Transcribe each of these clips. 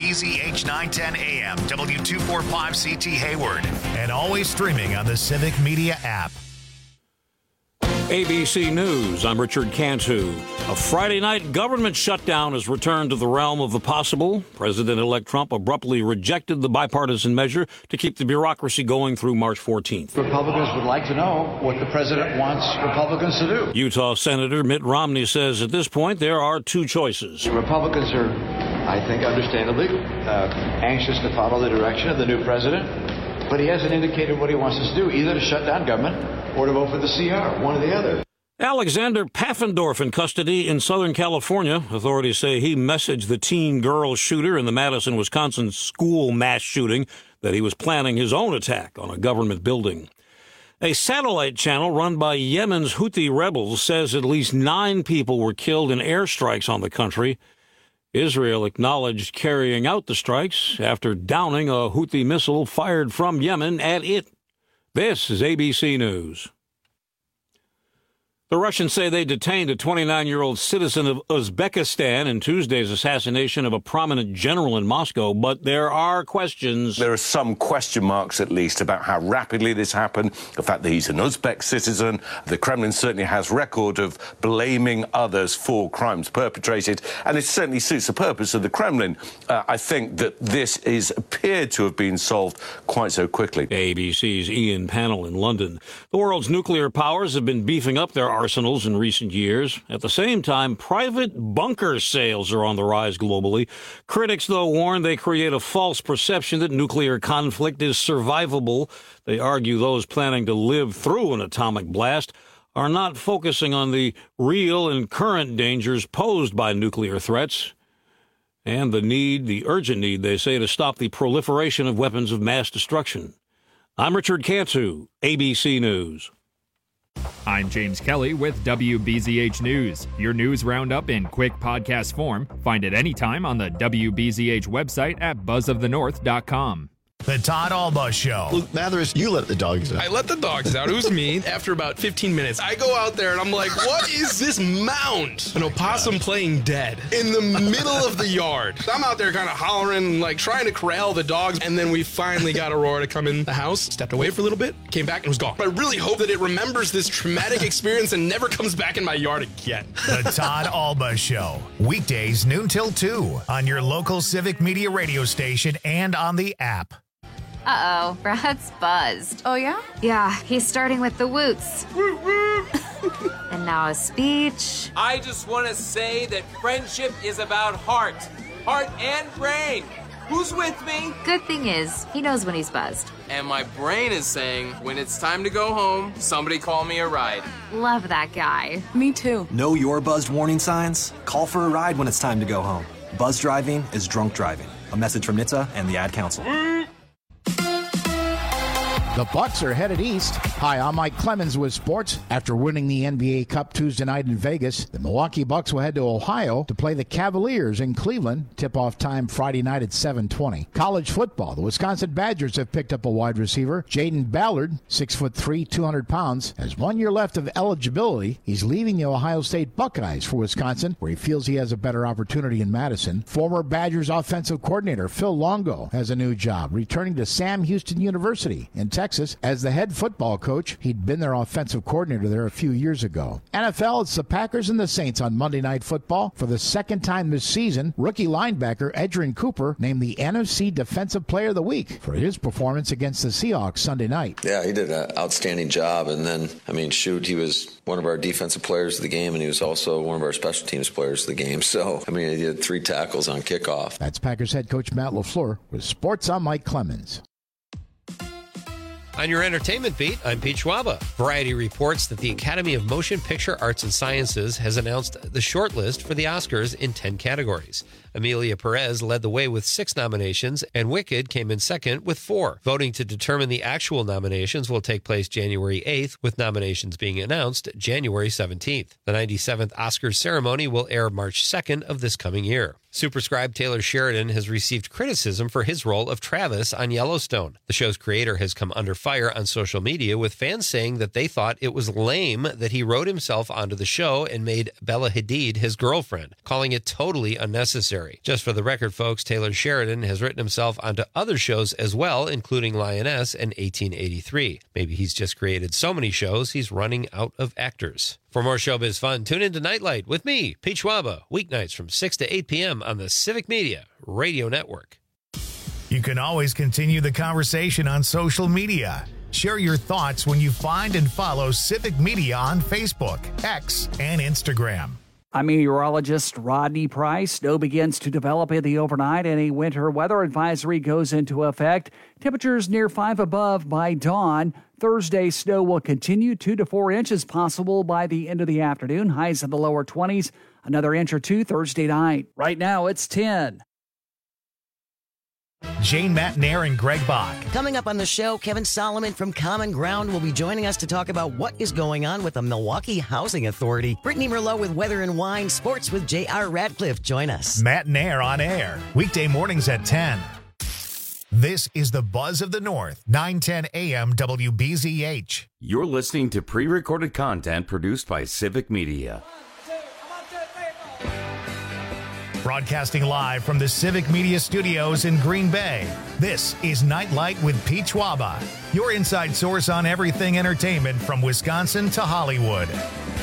WBZH 910 AM, W245CT Hayward, and always streaming on the Civic Media app. ABC News, I'm Richard Cantu. A Friday night government shutdown has returned to the realm of the possible. President-elect Trump abruptly rejected the bipartisan measure to keep the bureaucracy going through March 14th. Republicans would like to know what the president wants Republicans to do. Utah Senator Mitt Romney says at this point there are two choices. Republicans are, I think, understandably anxious to follow the direction of the new president, but he hasn't indicated what he wants us to do, either to shut down government or to vote for the CR, one or the other. Alexander Pfaffendorf in custody in Southern California. Authorities say he messaged the teen girl shooter in the Madison, Wisconsin school mass shooting that he was planning his own attack on a government building. A satellite channel run by Yemen's Houthi rebels says at least 9 people were killed in airstrikes on the country. Israel acknowledged carrying out the strikes after downing a Houthi missile fired from Yemen at it. This is ABC News. The Russians say they detained a 29-year-old citizen of Uzbekistan in Tuesday's assassination of a prominent general in Moscow, but there are questions. There are some question marks, at least, about how rapidly this happened, the fact that he's an Uzbek citizen. The Kremlin certainly has record of blaming others for crimes perpetrated, and it certainly suits the purpose of the Kremlin. I think that this appeared to have been solved quite so quickly. ABC's Ian Pannell in London. The world's nuclear powers have been beefing up their arsenals in recent years. At the same time, private bunker sales are on the rise globally. Critics, though, warn they create a false perception that nuclear conflict is survivable. They argue those planning to live through an atomic blast are not focusing on the real and current dangers posed by nuclear threats and the urgent need, they say, to stop the proliferation of weapons of mass destruction. I'm Richard Cantu, ABC News. I'm James Kelly with WBZH News. Your news roundup in quick podcast form. Find it anytime on the WBZH website at buzzofthenorth.com. The Todd Alba Show. Luke Mathers, you let the dogs out. I let the dogs out. It was me. After about 15 minutes, I go out there and I'm like, what is this mound? An opossum playing dead in the middle of the yard. I'm out there kind of hollering, like trying to corral the dogs. And then we finally got Aurora to come in the house, stepped away for a little bit, came back and was gone. But I really hope that it remembers this traumatic experience and never comes back in my yard again. The Todd Alba Show. Weekdays noon till 2 on your local Civic Media radio station and on the app. Uh-oh, Brad's buzzed. Oh, yeah? Yeah, he's starting with the woots. And now a speech. I just want to say that friendship is about heart and brain. Who's with me? Good thing is, he knows when he's buzzed. And my brain is saying, when it's time to go home, somebody call me a ride. Love that guy. Me too. Know your buzzed warning signs? Call for a ride when it's time to go home. Buzz driving is drunk driving. A message from NHTSA and the Ad Council. The Bucks are headed east. Hi, I'm Mike Clemens with sports. After winning the NBA Cup Tuesday night in Vegas, the Milwaukee Bucks will head to Ohio to play the Cavaliers in Cleveland. Tip-off time Friday night at 7:20. College football. The Wisconsin Badgers have picked up a wide receiver. Jaden Ballard, 6'3", 200 pounds, has 1 year left of eligibility. He's leaving the Ohio State Buckeyes for Wisconsin, where he feels he has a better opportunity in Madison. Former Badgers offensive coordinator Phil Longo has a new job, returning to Sam Houston University in Texas as the head football coach. He'd been their offensive coordinator there a few years ago. NFL, it's the Packers and the Saints on Monday Night Football. For the second time this season, rookie linebacker Edgerrin Cooper named the NFC Defensive Player of the Week for his performance against the Seahawks Sunday night. Yeah, he did an outstanding job. And then, he was one of our defensive players of the game, and he was also one of our special teams players of the game. So, he had 3 tackles on kickoff. That's Packers head coach Matt LaFleur with Sports. I'm Mike Clemens. On your entertainment beat, I'm Pete Schwaba. Variety reports that the Academy of Motion Picture Arts and Sciences has announced the shortlist for the Oscars in 10 categories. Emilia Perez led the way with 6 nominations, and Wicked came in second with 4. Voting to determine the actual nominations will take place January 8th, with nominations being announced January 17th. The 97th Oscars ceremony will air March 2nd of this coming year. Superscribe Taylor Sheridan has received criticism for his role of Travis on Yellowstone. The show's creator has come under fire on social media, with fans saying that they thought it was lame that he wrote himself onto the show and made Bella Hadid his girlfriend, calling it totally unnecessary. Just for the record, folks, Taylor Sheridan has written himself onto other shows as well, including Lioness and 1883. Maybe he's just created so many shows, he's running out of actors. For more showbiz fun, tune into Nightlight with me, Pete Schwaba, weeknights from 6 to 8 p.m. on the Civic Media Radio Network. You can always continue the conversation on social media. Share your thoughts when you find and follow Civic Media on Facebook, X, and Instagram. I'm meteorologist Rodney Price. Snow begins to develop in the overnight and a winter weather advisory goes into effect. Temperatures near 5 above by dawn. Thursday, snow will continue 2 to 4 inches possible by the end of the afternoon. Highs in the lower 20s. Another inch or two Thursday night. Right now, it's 10. Jane Matnair and Greg Bach. Coming up on the show, Kevin Solomon from Common Ground will be joining us to talk about what is going on with the Milwaukee Housing Authority. Brittany Merlot with Weather and Wine, Sports with J.R. Radcliffe. Join us. Matnair on air, weekday mornings at 10. This is the Buzz of the North, 910 AM WBZH. You're listening to pre-recorded content produced by Civic Media. Broadcasting live from the Civic Media Studios in Green Bay, this is Nightlight with Pete Schwaba, your inside source on everything entertainment from Wisconsin to Hollywood.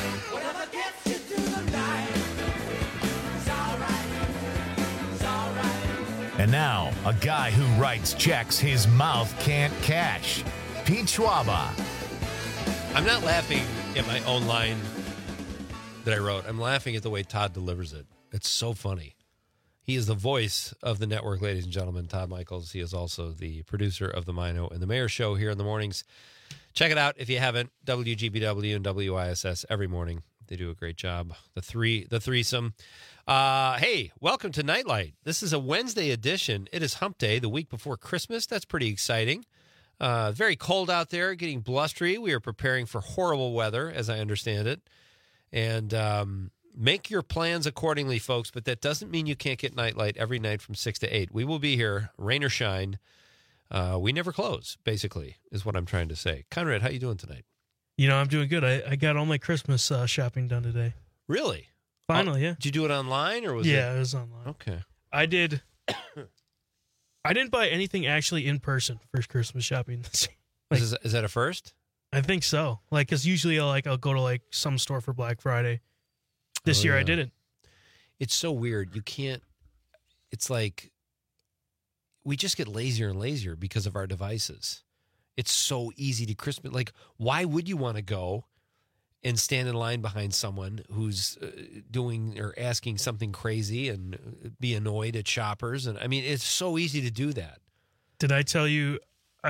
And now, a guy who writes checks his mouth can't cash, Pete Schwaba. I'm not laughing at my own line that I wrote. I'm laughing at the way Todd delivers it. It's so funny. He is the voice of the network, ladies and gentlemen, Todd Michaels. He is also the producer of the Mino and the Mayor Show here in the mornings. Check it out if you haven't. WGBW and WISS every morning. They do a great job. The threesome. Hey, welcome to Nightlight. This is a Wednesday edition. It is Hump Day, the week before Christmas. That's pretty exciting. Very cold out there, getting blustery. We are preparing for horrible weather, as I understand it. And make your plans accordingly, folks, but that doesn't mean you can't get Nightlight every night from 6 to 8. We will be here, rain or shine. We never close, basically, is what I'm trying to say. Conrad, how you doing tonight? You know, I'm doing good. I got all my Christmas shopping done today. Really? Finally, yeah. Did you do it online or was it? Yeah, it was online. Okay. I did. I didn't buy anything actually in person for Christmas shopping this year. Is that a first? I think so. Like, because usually I'll go to like some store for Black Friday. This year I didn't. It's so weird. You can't. It's like we just get lazier and lazier because of our devices. It's so easy to Christmas. Like, why would you want to go and stand in line behind someone who's doing or asking something crazy and be annoyed at shoppers? And I mean, it's so easy to do that. Did I tell you?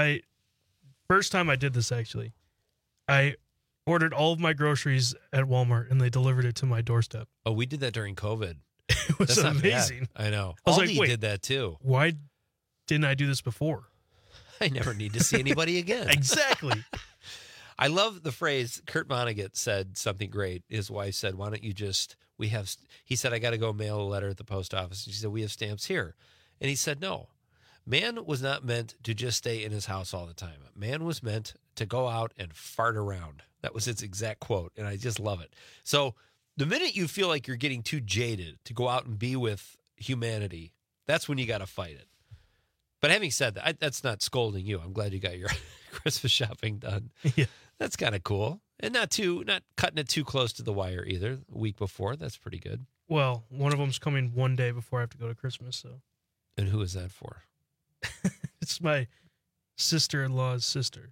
First time I did this, actually, I ordered all of my groceries at Walmart and they delivered it to my doorstep. Oh, we did that during COVID. It was amazing. I know. I was Aldi like, wait, did that too. Why didn't I do this before? I never need to see anybody again. Exactly. I love the phrase. Kurt Vonnegut said something great. His wife said, why don't you just, he said, I got to go mail a letter at the post office. She said, we have stamps here. And he said, no, man was not meant to just stay in his house all the time. Man was meant to go out and fart around. That was his exact quote. And I just love it. So the minute you feel like you're getting too jaded to go out and be with humanity, that's when you got to fight it. But having said that, that's not scolding you. I'm glad you got your Christmas shopping done. Yeah. That's kind of cool. And not cutting it too close to the wire either. The week before, that's pretty good. Well, one of them's coming one day before I have to go to Christmas. So. And who is that for? It's my sister-in-law's sister.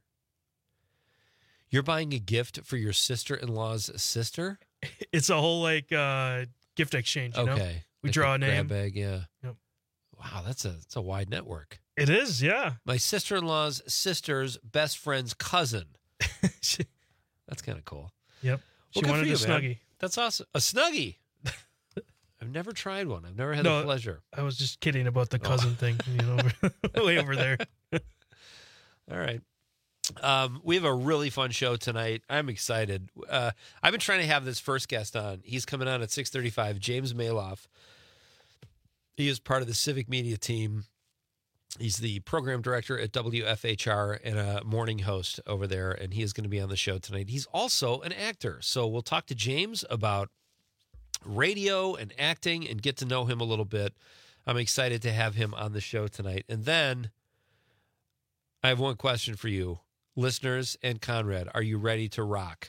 You're buying a gift for your sister-in-law's sister? It's a whole gift exchange. You know? We draw a name. Grab bag, yeah. Yep. Wow, that's a wide network. It is, yeah. My sister-in-law's sister's best friend's cousin. That's kind of cool. Yep. She Well, wanted you, a Snuggie. Man. That's awesome. A Snuggie. I've never tried one. I've never had the pleasure. I was just kidding about the cousin thing, way over there. All right. We have a really fun show tonight. I'm excited. I've been trying to have this first guest on. He's coming on at 6:35. James Maloff He is part of the Civic Media team. He's the program director at WFHR and a morning host over there, and he is going to be on the show tonight. He's also an actor. So we'll talk to James about radio and acting and get to know him a little bit. I'm excited to have him on the show tonight. And then I have one question for you, listeners and Conrad. Are you ready to rock?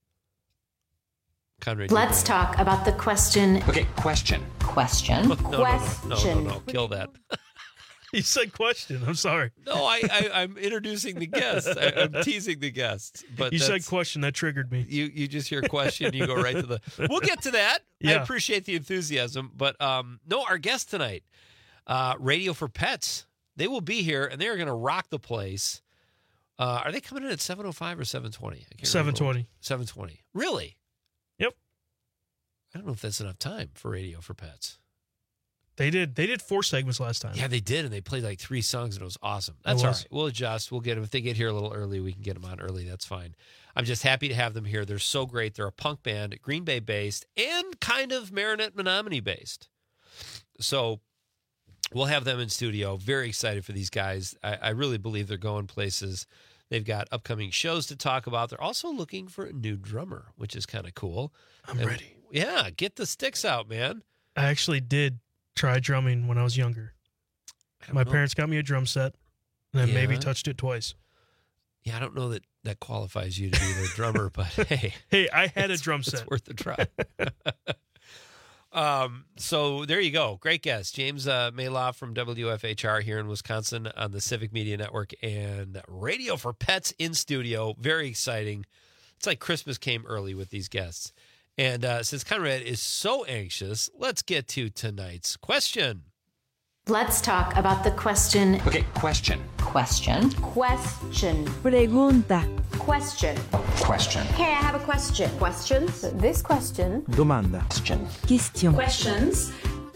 Conrad, let's talk about the question. Okay, question. Question. No. Kill that. You said question. I'm sorry. No, I'm introducing the guests. I'm teasing the guests. But you said question. That triggered me. You just hear question. You go right to the. We'll get to that. Yeah. I appreciate the enthusiasm. But no, our guest tonight, Radio for Pets. They will be here and they are going to rock the place. Are they coming in at 7:05 or 7:20? 7:20. 7:20. Really? Yep. I don't know if that's enough time for Radio for Pets. They did 4 segments last time. Yeah, they did, and they played like 3 songs, and it was awesome. That's all right. We'll adjust. We'll get them. If they get here a little early, we can get them on early. That's fine. I'm just happy to have them here. They're so great. They're a punk band, Green Bay-based, and kind of Marinette Menominee-based. So we'll have them in studio. Very excited for these guys. I really believe they're going places. They've got upcoming shows to talk about. They're also looking for a new drummer, which is kind of cool. I'm ready. Yeah, get the sticks out, man. I actually did try drumming when I was younger. My parents got me a drum set, and then maybe touched it twice. Yeah, I don't know that qualifies you to be their drummer, but hey. Hey, I had a drum set. It's worth a try. So there you go. Great guest. James Maloff from WFHR here in Wisconsin on the Civic Media Network and Radio for Pets in studio. Very exciting. It's like Christmas came early with these guests. And since Conrad is so anxious, let's get to tonight's question. Let's talk about the question. Okay, question. Question. Pregunta. Question. Hey, I have a question. Questions? This question. Domanda. Question. Questions.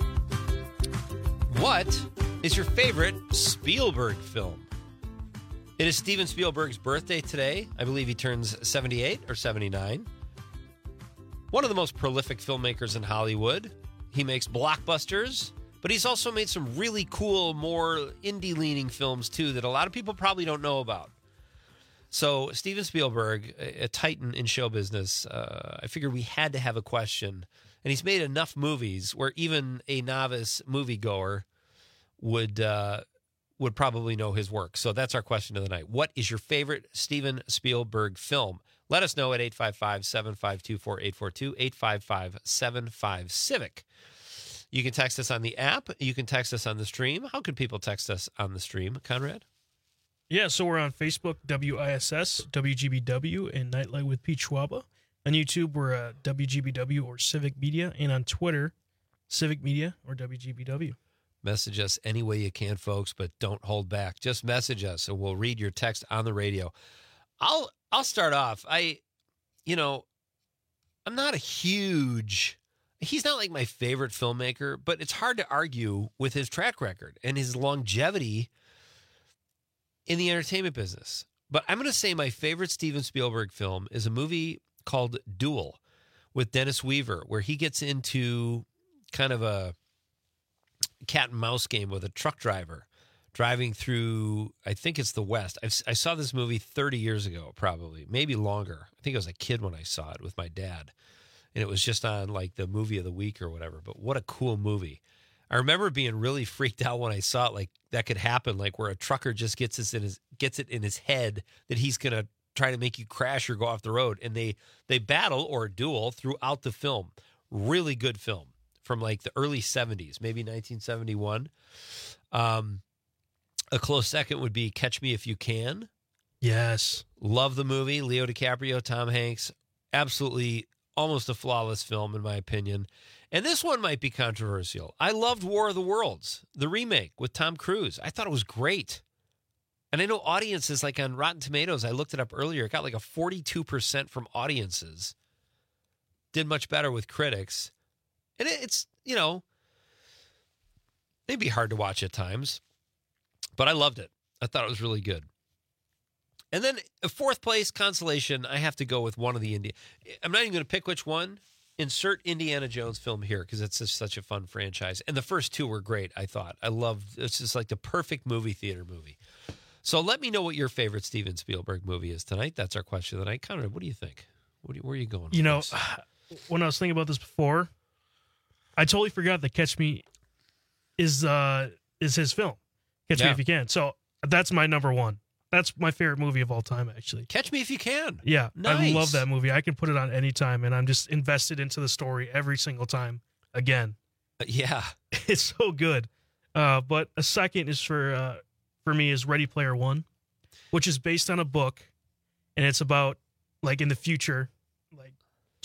What is your favorite Spielberg film? It is Steven Spielberg's birthday today. I believe he turns 78 or 79. One of the most prolific filmmakers in Hollywood. He makes blockbusters, but he's also made some really cool, more indie-leaning films, too, that a lot of people probably don't know about. So Steven Spielberg, a titan in show business, I figured we had to have a question. And he's made enough movies where even a novice moviegoer would probably know his work. So that's our question of the night. What is your favorite Steven Spielberg film? Let us know at 855-752-4842, 855-75-CIVIC. You can text us on the app. You can text us on the stream. How can people text us on the stream, Conrad? Yeah, so we're on Facebook, WISS, WGBW, and Nightlight with Pete Schwaba. On YouTube, we're WGBW or Civic Media, and on Twitter, Civic Media or WGBW. Message us any way you can, folks, but don't hold back. Just message us, and we'll read your text on the radio. I'll start off. I'm not a huge... He's not like my favorite filmmaker, but it's hard to argue with his track record and his longevity in the entertainment business. But I'm going to say my favorite Steven Spielberg film is a movie called Duel with Dennis Weaver, where he gets into kind of a cat and mouse game with a truck driver driving through, I think it's the West. I saw this movie 30 years ago, probably, maybe longer. I think I was a kid when I saw it with my dad. And it was just on like the movie of the week or whatever. But what a cool movie. I remember being really freaked out when I saw it, like that could happen, like where a trucker just gets it in his head that he's going to try to make you crash or go off the road. And they battle or duel throughout the film. Really good film from like the early 70s, maybe 1971. A close second would be Catch Me If You Can. Yes. Love the movie. Leo DiCaprio, Tom Hanks. Absolutely almost a flawless film, in my opinion. And this one might be controversial. I loved War of the Worlds, the remake with Tom Cruise. I thought it was great. And I know audiences, like on Rotten Tomatoes, I looked it up earlier, it got like a 42% from audiences. Did much better with critics. And it's, maybe hard to watch at times. But I loved it. I thought it was really good. And then a fourth place consolation, I have to go with one of the Indian. I'm not even going to pick which one. insert Indiana Jones film here because it's just such a fun franchise. And the first two were great, I thought. I loved it's just like the perfect movie theater movie. So let me know what your favorite Steven Spielberg movie is tonight. That's our question of the night. Conrad, what do you think? Where are you going with this? When I was thinking about this before, I totally forgot that Catch Me is his film. Catch Me If You Can. So that's my number one. That's my favorite movie of all time, actually. Catch Me If You Can. Yeah, nice. I love that movie. I can put it on any time, and I'm just invested into the story every single time again. Yeah. It's so good. But a second is for me is Ready Player One, which is based on a book, and it's about, like, in the future, like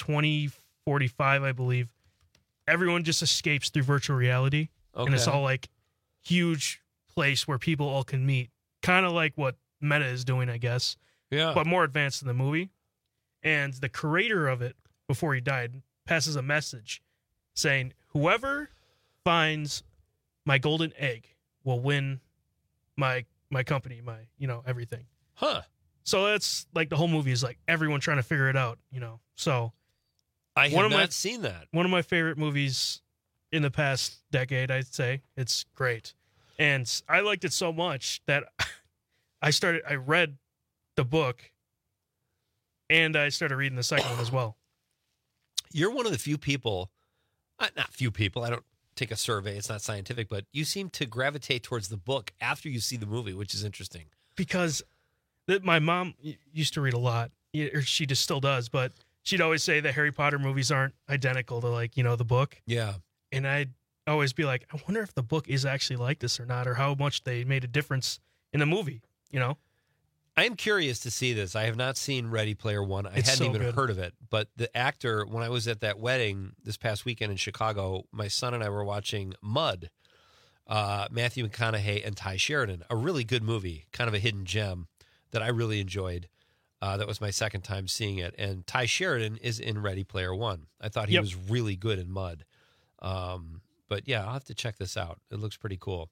2045, I believe, everyone just escapes through virtual reality, and it's all, like, huge place where people all can meet, kind of like what Meta is doing, I guess, but more advanced in the movie. And the creator of it, before he died, passes a message saying, whoever finds my golden egg will win my company, everything. Huh. So that's like the whole movie is like everyone trying to figure it out, So I have not seen that. One of my favorite movies in the past decade, I'd say. It's great. And I liked it so much that I read the book and I started reading the second one as well. You're one of the few people, not few people, I don't take a survey, it's not scientific, but you seem to gravitate towards the book after you see the movie, which is interesting. Because my mom used to read a lot, or she just still does, but she'd always say that Harry Potter movies aren't identical to, the book. Yeah. And I'd always be like, I wonder if the book is actually like this or not, or how much they made a difference in the movie, I am curious to see this. I have not seen Ready Player One. I It's hadn't so even good. heard of it. But the actor, when I was at that wedding this past weekend in Chicago, my son and I were watching Mud, Matthew McConaughey and Ty Sheridan, a really good movie, kind of a hidden gem that I really enjoyed. That was my second time seeing it. And Ty Sheridan is in Ready Player One. I thought he was really good in Mud. But yeah, I'll have to check this out. It looks pretty cool.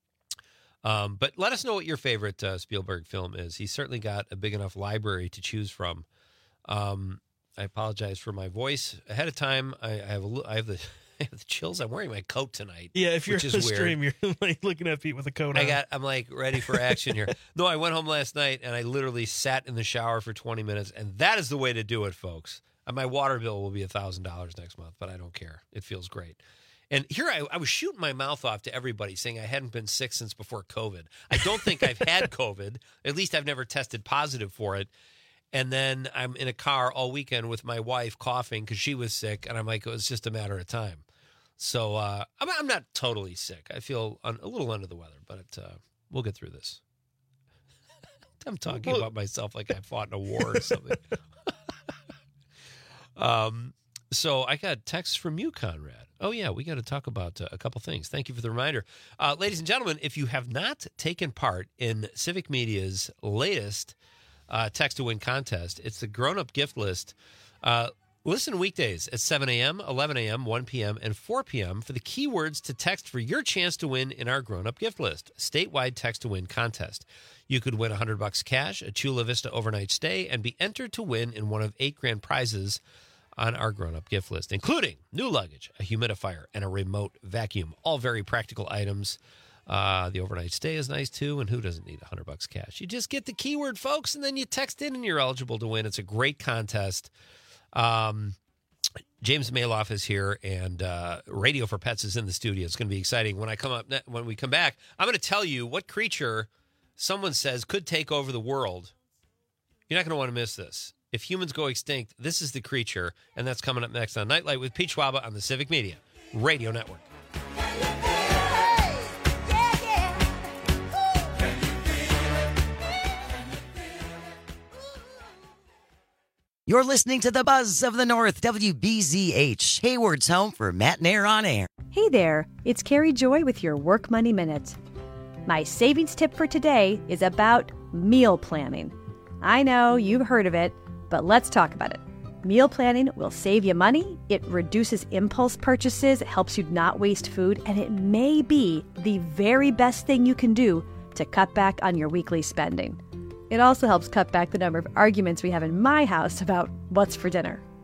But let us know what your favorite Spielberg film is. He's certainly got a big enough library to choose from. I apologize for my voice ahead of time. I have the chills. I'm wearing my coat tonight. Yeah, if you're which on is the weird. stream, you're like looking at Pete with a coat on. I'm like ready for action here. No, I went home last night and I literally sat in the shower for 20 minutes, and that is the way to do it, folks. And my water bill will be $1,000 next month, but I don't care. It feels great. And here I was shooting my mouth off to everybody saying I hadn't been sick since before COVID. I don't think I've had COVID. At least I've never tested positive for it. And then I'm in a car all weekend with my wife coughing because she was sick. And I'm like, it was just a matter of time. So I'm not totally sick. I feel a little under the weather, but we'll get through this. I'm talking about myself like I fought in a war or something. So I got texts from you, Conrad. Oh, yeah, we got to talk about a couple things. Thank you for the reminder. Ladies and gentlemen, if you have not taken part in Civic Media's latest Text to Win contest, it's the grown-up gift list. Listen weekdays at 7 a.m., 11 a.m., 1 p.m., and 4 p.m. for the keywords to text for your chance to win in our grown-up gift list, statewide Text to Win contest. You could win $100 cash, a Chula Vista overnight stay, and be entered to win in one of 8 grand prizes on our grown-up gift list, including new luggage, a humidifier, and a remote vacuum. All very practical items. The overnight stay is nice, too, and who doesn't need $100 cash? You just get the keyword, folks, and then you text in and you're eligible to win. It's a great contest. James Maloff is here, and Radio for Pets is in the studio. It's going to be exciting. When we come back, I'm going to tell you what creature someone says could take over the world. You're not going to want to miss this. If humans go extinct, this is the creature, and that's coming up next on Nightlight with Pete Schwaba on the Civic Media Radio Network. You're listening to the Buzz of the North, WBZH, Hayward's home for Matt and Air on Air. Hey there, it's Carrie Joy with your Work Money Minute. My savings tip for today is about meal planning. I know you've heard of it, but let's talk about it. Meal planning will save you money, it reduces impulse purchases, it helps you not waste food, and it may be the very best thing you can do to cut back on your weekly spending. It also helps cut back the number of arguments we have in my house about what's for dinner.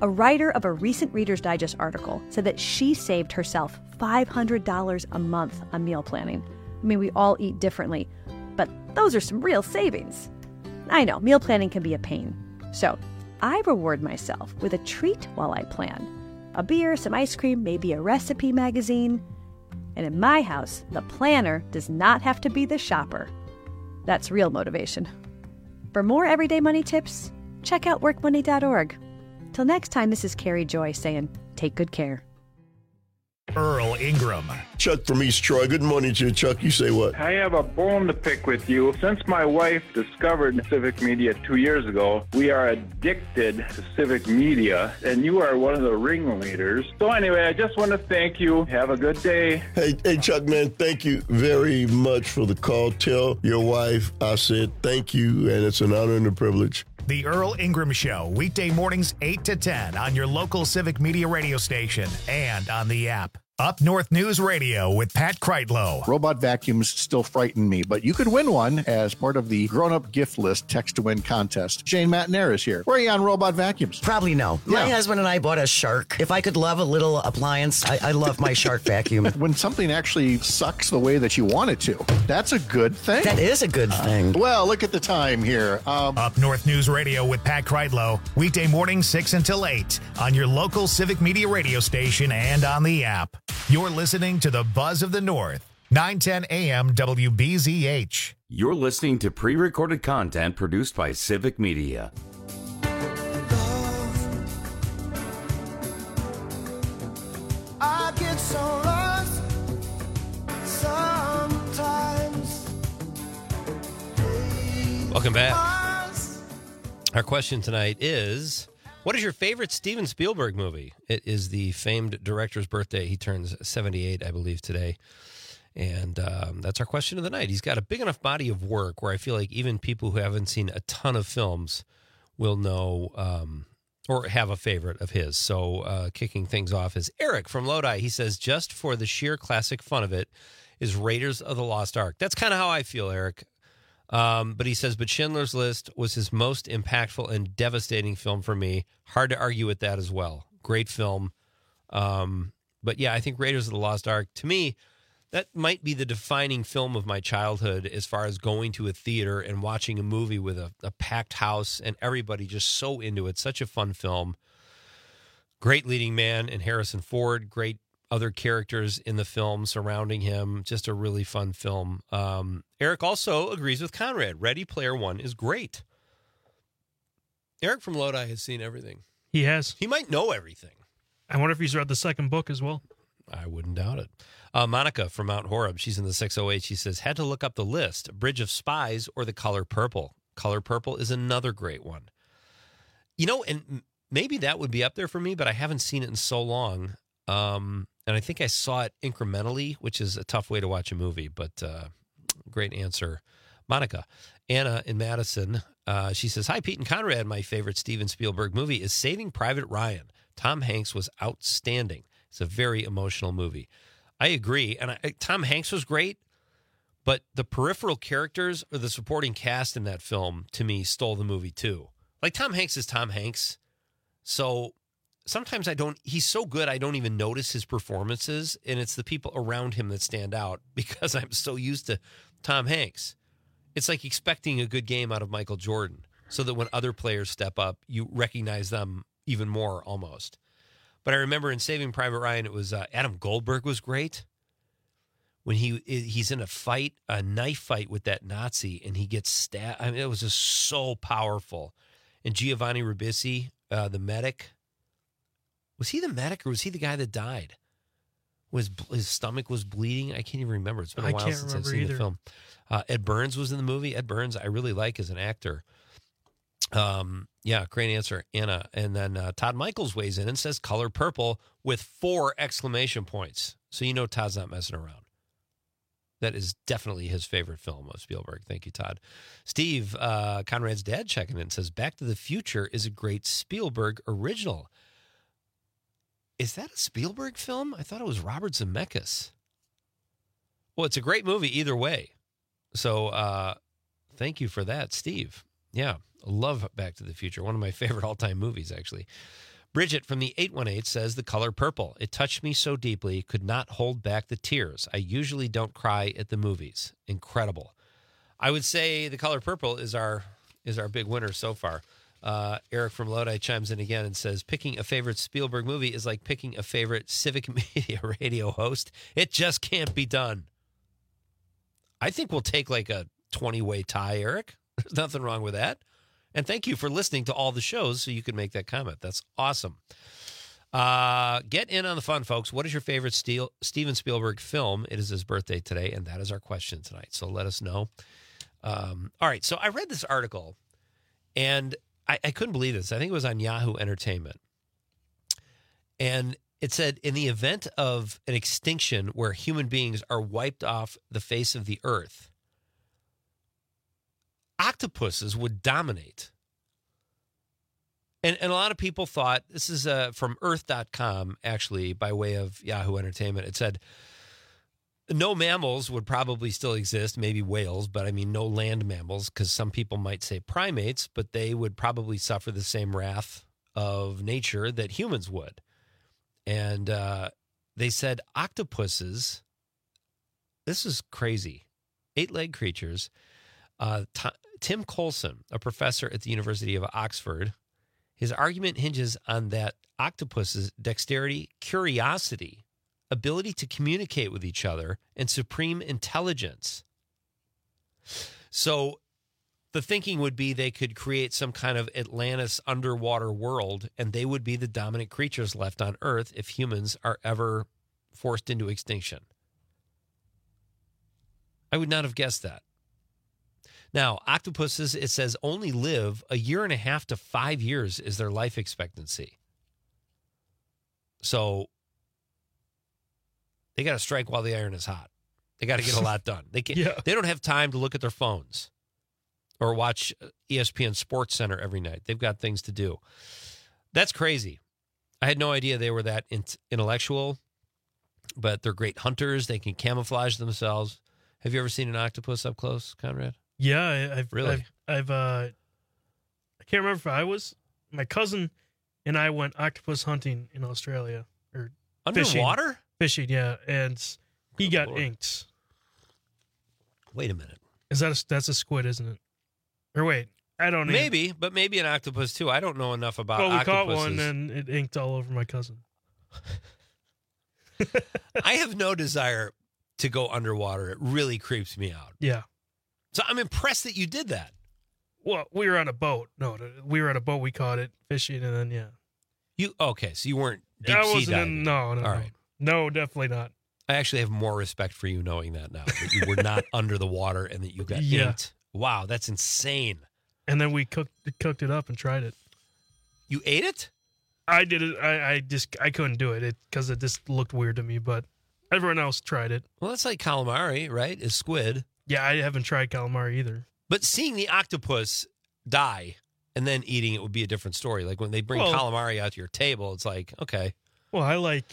A writer of a recent Reader's Digest article said that she saved herself $500 a month on meal planning. I mean, we all eat differently, but those are some real savings. I know, meal planning can be a pain. So I reward myself with a treat while I plan. A beer, some ice cream, maybe a recipe magazine. And in my house, the planner does not have to be the shopper. That's real motivation. For more everyday money tips, check out workmoney.org. Till next time, this is Carrie Joy saying, take good care. Earl Ingram. Chuck from East Troy. Good morning to you, Chuck. You say what? I have a bone to pick with you. Since my wife discovered civic media 2 years ago, we are addicted to civic media, and you are one of the ringleaders. So anyway, I just want to thank you. Have a good day. Hey, Chuck, man, thank you very much for the call. Tell your wife I said thank you, and it's an honor and a privilege. The Earl Ingram Show, weekday mornings 8 to 10 on your local civic media radio station and on the app. Up North News Radio with Pat Kreitlow. Robot vacuums still frighten me, but you could win one as part of the grown-up gift list text-to-win contest. Shane Mattinair is here. Where are you on robot vacuums? Probably no. My husband and I bought a Shark. If I could love a little appliance, I love my Shark vacuum. When something actually sucks the way that you want it to, that's a good thing. That is a good thing. Well, look at the time here. Up North News Radio with Pat Kreitlow, weekday mornings 6 until 8 on your local civic media radio station and on the app. You're listening to the Buzz of the North, 910 AM WBZH. You're listening to pre-recorded content produced by Civic Media. I get so lost sometimes. Welcome back. Our question tonight is, what is your favorite Steven Spielberg movie? It is the famed director's birthday. He turns 78, I believe, today. And that's our question of the night. He's got a big enough body of work where I feel like even people who haven't seen a ton of films will know or have a favorite of his. So kicking things off is Eric from Lodi. He says, just for the sheer classic fun of it, is Raiders of the Lost Ark. That's kind of how I feel, Eric. But he says, but Schindler's List was his most impactful and devastating film for me. Hard to argue with that as well. Great film. But yeah, I think Raiders of the Lost Ark, to me, that might be the defining film of my childhood as far as going to a theater and watching a movie with a packed house and everybody just so into it. Such a fun film. Great leading man in Harrison Ford. Great other characters in the film surrounding him. Just a really fun film. Eric also agrees with Conrad. Ready Player One is great. Eric from Lodi has seen everything. He has. He might know everything. I wonder if he's read the second book as well. I wouldn't doubt it. Monica from Mount Horeb, she's in the 608. She says, had to look up the list. Bridge of Spies or The Color Purple. Color Purple is another great one. You know, and maybe that would be up there for me, but I haven't seen it in so long. And I think I saw it incrementally, which is a tough way to watch a movie, but great answer. Monica. Anna in Madison, she says, hi, Pete and Conrad. My favorite Steven Spielberg movie is Saving Private Ryan. Tom Hanks was outstanding. It's a very emotional movie. I agree. And Tom Hanks was great, but the peripheral characters or the supporting cast in that film, to me, stole the movie too. Like, Tom Hanks is Tom Hanks. So sometimes he's so good, I don't even notice his performances. And it's the people around him that stand out because I'm so used to Tom Hanks. It's like expecting a good game out of Michael Jordan so that when other players step up, you recognize them even more almost. But I remember in Saving Private Ryan, it was Adam Goldberg was great. When he's in a fight, a knife fight with that Nazi, and he gets stabbed. I mean, it was just so powerful. And Giovanni Ribisi, the medic, was he the medic or was he the guy that died? His stomach was bleeding? I can't even remember. It's been a while since I've seen the film. Ed Burns was in the movie. Ed Burns, I really like as an actor. Yeah, great answer, Anna. And then Todd Michaels weighs in and says Color Purple with 4 exclamation points. So you know Todd's not messing around. That is definitely his favorite film of Spielberg. Thank you, Todd. Steve, Conrad's dad, checking in, says Back to the Future is a great Spielberg original. Is that a Spielberg film? I thought it was Robert Zemeckis. Well, it's a great movie either way. So thank you for that, Steve. Yeah. Love Back to the Future. One of my favorite all-time movies, actually. Bridget from the 818 says The Color Purple. It touched me so deeply, could not hold back the tears. I usually don't cry at the movies. Incredible. I would say The Color Purple is our big winner so far. Eric from Lodi chimes in again and says, picking a favorite Spielberg movie is like picking a favorite Civic Media radio host. It just can't be done. I think we'll take like a 20-way tie, Eric. There's nothing wrong with that. And thank you for listening to all the shows so you can make that comment. That's awesome. Get in on the fun, folks. What is your favorite Steven Spielberg film? It is his birthday today, and that is our question tonight. So let us know. All right, so I read this article, and I couldn't believe this. I think it was on Yahoo Entertainment. And it said, in the event of an extinction where human beings are wiped off the face of the earth, octopuses would dominate. And a lot of people thought, this is from earth.com, actually, by way of Yahoo Entertainment. It said, no mammals would probably still exist, maybe whales, but I mean no land mammals, because some people might say primates, but they would probably suffer the same wrath of nature that humans would. And they said octopuses, this is crazy, 8-legged creatures. Tim Colson, a professor at the University of Oxford, his argument hinges on that octopus's dexterity, curiosity, ability to communicate with each other, and supreme intelligence. So the thinking would be they could create some kind of Atlantis underwater world, and they would be the dominant creatures left on Earth if humans are ever forced into extinction. I would not have guessed that. Now, octopuses, it says, only live 1.5 to 5 years is their life expectancy. So they got to strike while the iron is hot. They got to get a lot done. They don't have time to look at their phones or watch ESPN Sports Center every night. They've got things to do. That's crazy. I had no idea they were that intellectual, but they're great hunters. They can camouflage themselves. Have you ever seen an octopus up close, Conrad? Yeah, I can't remember if my cousin and I went octopus hunting in Australia or underwater fishing, yeah, and he got inked. Wait a minute, that's a squid, isn't it? Or wait, I don't know. Maybe, but maybe an octopus too. I don't know enough about. Well, we octopuses. caught one and it inked all over my cousin. I have no desire to go underwater. It really creeps me out. Yeah. So I'm impressed that you did that. Well, we were on a boat. No, we were on a boat. We caught it fishing, and then So you weren't deep sea diving. No. All right. No, definitely not. I actually have more respect for you knowing that now, that you were not under the water and that you got inked. Wow, that's insane. And then we cooked it up and tried it. You ate it? I did it. I couldn't do it because it just looked weird to me, but everyone else tried it. Well, that's like calamari, right? Is squid. Yeah, I haven't tried calamari either. But seeing the octopus die and then eating it would be a different story. Like when they bring calamari out to your table, it's like, okay. Well, I like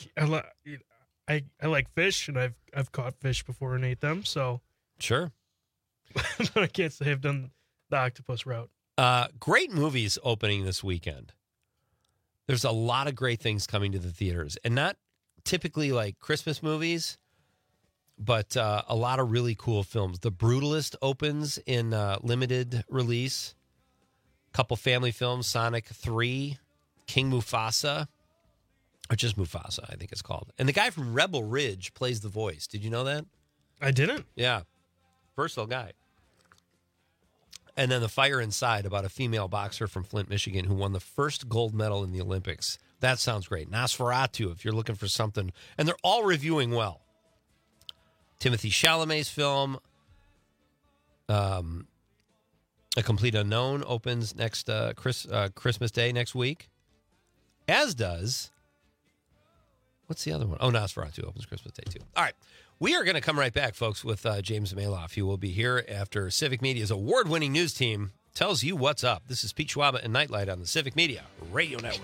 fish, and I've caught fish before and ate them, so sure. But I can't say I've done the octopus route. Great movies opening this weekend. There's a lot of great things coming to the theaters, and not typically like Christmas movies, but a lot of really cool films. The Brutalist opens in limited release. Couple family films, Sonic 3, King Mufasa, or just Mufasa, I think it's called. And the guy from Rebel Ridge plays the voice. Did you know that? I didn't. Yeah. Versatile guy. And then The Fire Inside, about a female boxer from Flint, Michigan, who won the first gold medal in the Olympics. That sounds great. Nosferatu, if you're looking for something. And they're all reviewing well. Timothy Chalamet's film, A Complete Unknown, opens next Christmas Day next week. As does, what's the other one? Oh, Nosferatu opens Christmas Day too. All right. We are going to come right back, folks, with James Maloff. He will be here after Civic Media's award-winning news team tells you what's up. This is Pete Schwaba and Nightlight on the Civic Media Radio Network.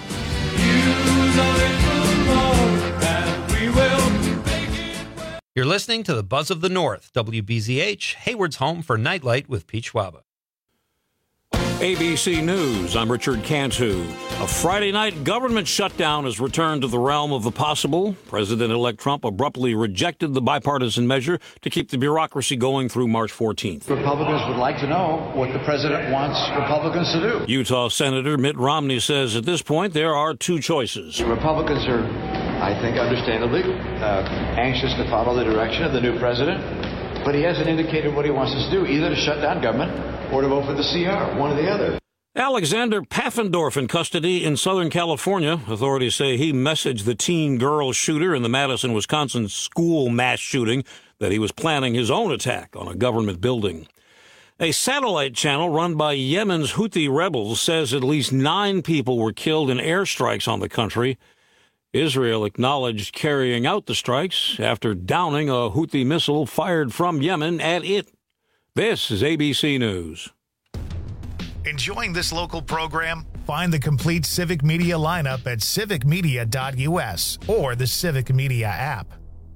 You're listening to the Buzz of the North, WBZH, Hayward's home for Nightlight with Pete Schwaba. ABC News, I'm Richard Cantu. A Friday night government shutdown has returned to the realm of the possible. President-elect Trump abruptly rejected the bipartisan measure to keep the bureaucracy going through March 14th. Republicans would like to know what the president wants Republicans to do. Utah Senator Mitt Romney says at this point there are two choices. Republicans are, I think, understandably anxious to follow the direction of the new president, but he hasn't indicated what he wants us to do, either to shut down government or to vote for the CR, one or the other. Alexander Pfaffendorf in custody in Southern California. Authorities say he messaged the teen girl shooter in the Madison, Wisconsin school mass shooting that he was planning his own attack on a government building. A satellite channel run by Yemen's Houthi rebels says at least 9 people were killed in airstrikes on the country. Israel acknowledged carrying out the strikes after downing a Houthi missile fired from Yemen at it. This is ABC News. Enjoying this local program? Find the complete Civic Media lineup at civicmedia.us or the Civic Media app.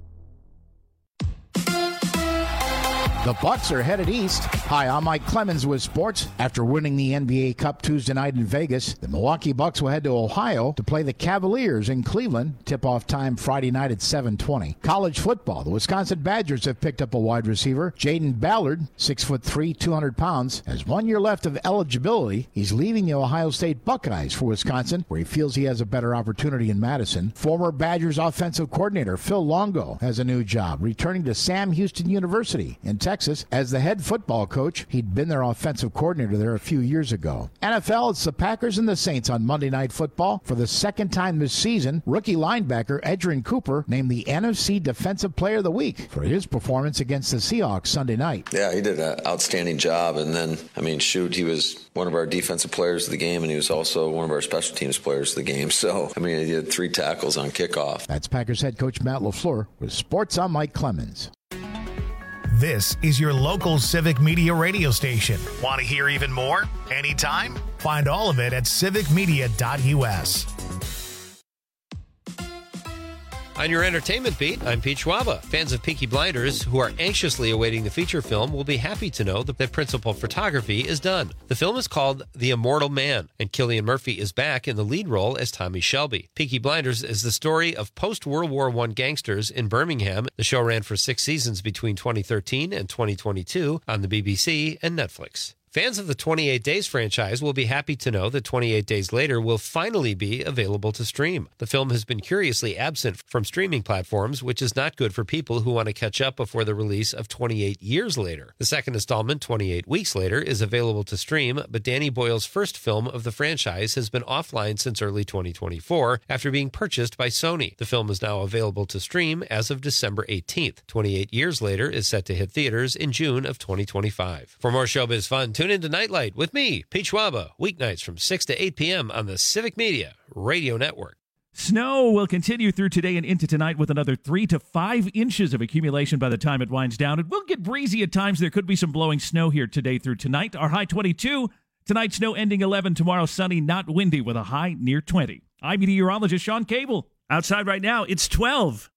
The Bucks are headed east. Hi, I'm Mike Clemens with sports. After winning the NBA Cup Tuesday night in Vegas, the Milwaukee Bucks will head to Ohio to play the Cavaliers in Cleveland. Tip-off time Friday night at 7:20. College football. The Wisconsin Badgers have picked up a wide receiver. Jaden Ballard, 6'3", 200 pounds, has 1 year left of eligibility. He's leaving the Ohio State Buckeyes for Wisconsin, where he feels he has a better opportunity in Madison. Former Badgers offensive coordinator Phil Longo has a new job, returning to Sam Houston University in Texas as the head football coach. He'd been their offensive coordinator there a few years ago. NFL, it's the Packers and the Saints on Monday Night Football. For the second time this season, rookie linebacker Edgerrin Cooper named the NFC Defensive Player of the Week for his performance against the Seahawks Sunday night. Yeah, he did an outstanding job. And then, he was one of our defensive players of the game, and he was also one of our special teams players of the game. So, he did 3 tackles on kickoff. That's Packers head coach Matt LaFleur with Sports. I'm Mike Clemens. This is your local Civic Media radio station. Want to hear even more? Anytime? Find all of it at civicmedia.us. On your entertainment beat, I'm Pete Schwaba. Fans of Peaky Blinders who are anxiously awaiting the feature film will be happy to know that the principal photography is done. The film is called The Immortal Man, and Cillian Murphy is back in the lead role as Tommy Shelby. Peaky Blinders is the story of post-World War I gangsters in Birmingham. The show ran for 6 seasons between 2013 and 2022 on the BBC and Netflix. Fans of the 28 Days franchise will be happy to know that 28 Days Later will finally be available to stream. The film has been curiously absent from streaming platforms, which is not good for people who want to catch up before the release of 28 Years Later. The second installment, 28 Weeks Later, is available to stream, but Danny Boyle's first film of the franchise has been offline since early 2024 after being purchased by Sony. The film is now available to stream as of December 18th. 28 Years Later is set to hit theaters in June of 2025. For more showbiz fun, tune into Nightlight with me, Pete Schwaba, weeknights from 6 to 8 p.m. on the Civic Media Radio Network. Snow will continue through today and into tonight with another 3 to 5 inches of accumulation by the time it winds down. It will get breezy at times. There could be some blowing snow here today through tonight. Our high 22. Tonight, snow ending 11. Tomorrow, sunny, not windy with a high near 20. I'm meteorologist Sean Cable. Outside right now, it's 12.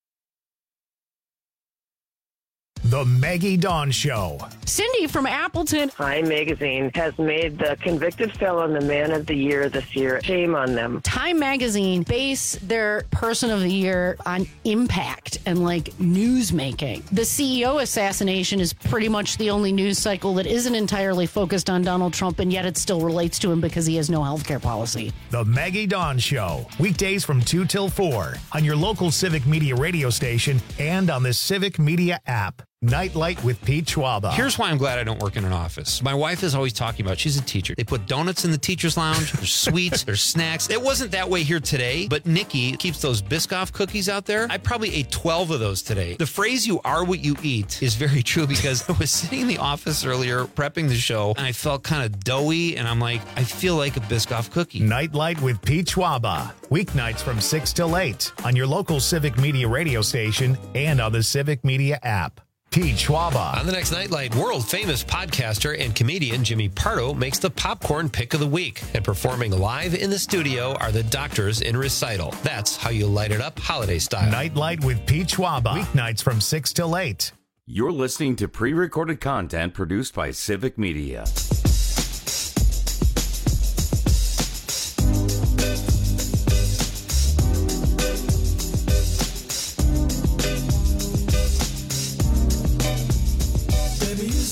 The Maggie Dawn Show. Cindy from Appleton. Time Magazine has made the convicted felon the man of the year this year. Shame on them. Time Magazine base their person of the year on impact and news making. The CEO assassination is pretty much the only news cycle that isn't entirely focused on Donald Trump, and yet it still relates to him because he has no health care policy. The Maggie Dawn Show. Weekdays from 2 till 4 on your local Civic Media radio station and on the Civic Media app. Nightlight with Pete Schwaba. Here's why I'm glad I don't work in an office. My wife is always talking about, she's a teacher. They put donuts in the teacher's lounge. There's sweets. There's snacks. It wasn't that way here today, but Nikki keeps those Biscoff cookies out there. I probably ate 12 of those today. The phrase, you are what you eat, is very true because I was sitting in the office earlier prepping the show and I felt kind of doughy and I'm like, I feel like a Biscoff cookie. Nightlight with Pete Schwaba. Weeknights from 6 till 8 on your local Civic Media radio station and on the Civic Media app. Pete Schwaba. On the next Nightlight, world-famous podcaster and comedian Jimmy Pardo makes the popcorn pick of the week. And performing live in the studio are the Doctors in Recital. That's how you light it up holiday style. Nightlight with Pete Schwaba. Weeknights from 6 till 8. You're listening to pre-recorded content produced by Civic Media.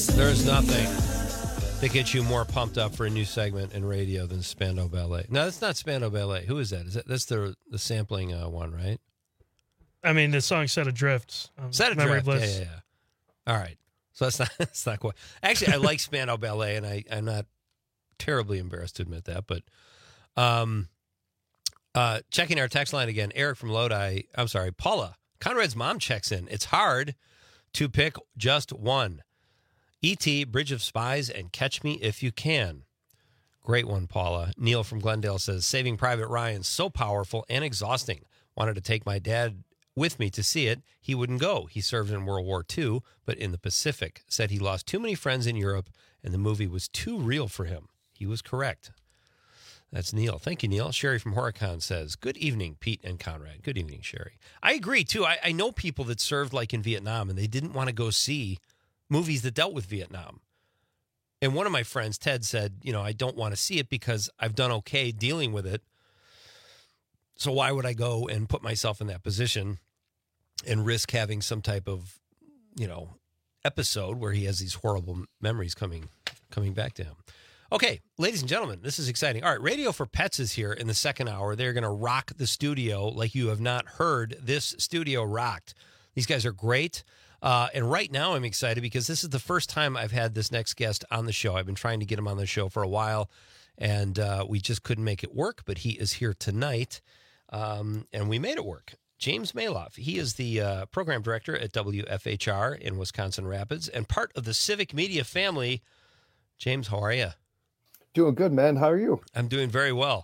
There's nothing that gets you more pumped up for a new segment in radio than Spandau Ballet. No, that's not Spandau Ballet. Who is that? That's the sampling one, right? I mean, the song "Set Adrift." Set Adrift. Yeah. All right. So that's not quite. Actually, I like Spandau Ballet, and I'm not terribly embarrassed to admit that. But checking our text line again, Eric from Lodi. I'm sorry, Paula. Conrad's mom checks in. It's hard to pick just one. E.T., Bridge of Spies, and Catch Me If You Can. Great one, Paula. Neil from Glendale says, Saving Private Ryan, so powerful and exhausting. Wanted to take my dad with me to see it. He wouldn't go. He served in World War II, but in the Pacific. Said he lost too many friends in Europe, and the movie was too real for him. He was correct. That's Neil. Thank you, Neil. Sherry from Horicon says, good evening, Pete and Conrad. Good evening, Sherry. I agree, too. I know people that served like in Vietnam, and they didn't want to go see movies that dealt with Vietnam. And one of my friends, Ted, said, I don't want to see it because I've done okay dealing with it. So why would I go and put myself in that position and risk having some type of, episode where he has these horrible memories coming back to him? Okay, ladies and gentlemen, this is exciting. All right, Radio for Pets is here in the second hour. They're going to rock the studio like you have not heard this studio rocked. These guys are great. And right now I'm excited because this is the first time I've had this next guest on the show. I've been trying to get him on the show for a while, and we just couldn't make it work, but he is here tonight, and we made it work. James Maloff. He is the program director at WFHR in Wisconsin Rapids and part of the Civic Media family. James, how are you? Doing good, man. How are you? I'm doing very well.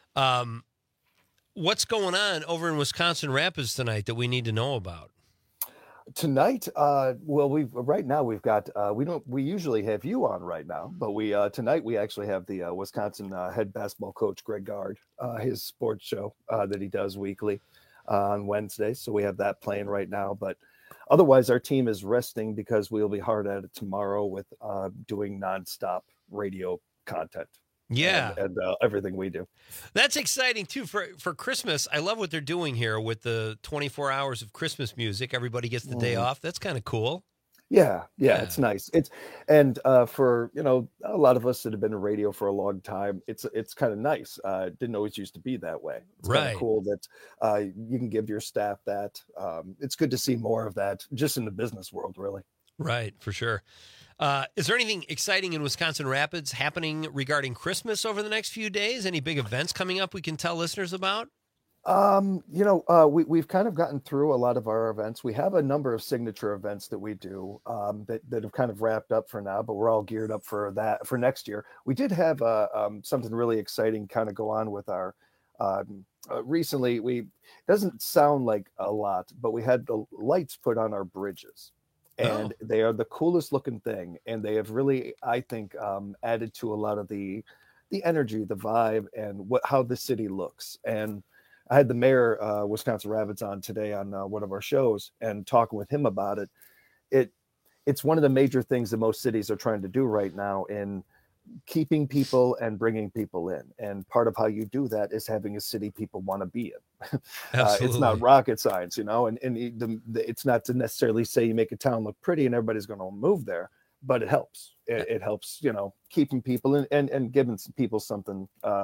What's going on over in Wisconsin Rapids tonight that we need to know about? Tonight, right now we've got we usually have you on right now, but tonight we actually have the Wisconsin head basketball coach Greg Gard, his sports show that he does weekly on Wednesday. So we have that playing right now, but otherwise our team is resting because we'll be hard at it tomorrow with doing nonstop radio content. Yeah. And everything we do. That's exciting too for Christmas. I love what they're doing here with the 24 hours of Christmas music. Everybody gets the day off. That's kind of cool. Yeah, it's nice. For a lot of us that have been in radio for a long time, it's kind of nice. It didn't always used to be that way. It's kind of cool that you can give your staff that. It's good to see more of that just in the business world, really. Right, for sure. Is there anything exciting in Wisconsin Rapids happening regarding Christmas over the next few days? Any big events coming up we can tell listeners about? We've kind of gotten through a lot of our events. We have a number of signature events that we do that have kind of wrapped up for now, but we're all geared up for that for next year. We did have something really exciting kind of go on with our recently. Doesn't sound like a lot, but we had the lights put on our bridges. And they are the coolest looking thing. And they have really, I think, added to a lot of the energy, the vibe, and how the city looks. And I had the mayor, Wisconsin Rapids, on today on one of our shows and talking with him about it. It's one of the major things that most cities are trying to do right now in keeping people and bringing people in. And part of how you do that is having a city people want to be in. It's not rocket science, and it's not to necessarily say you make a town look pretty and everybody's going to move there, but it helps. It helps, keeping people in and giving people something,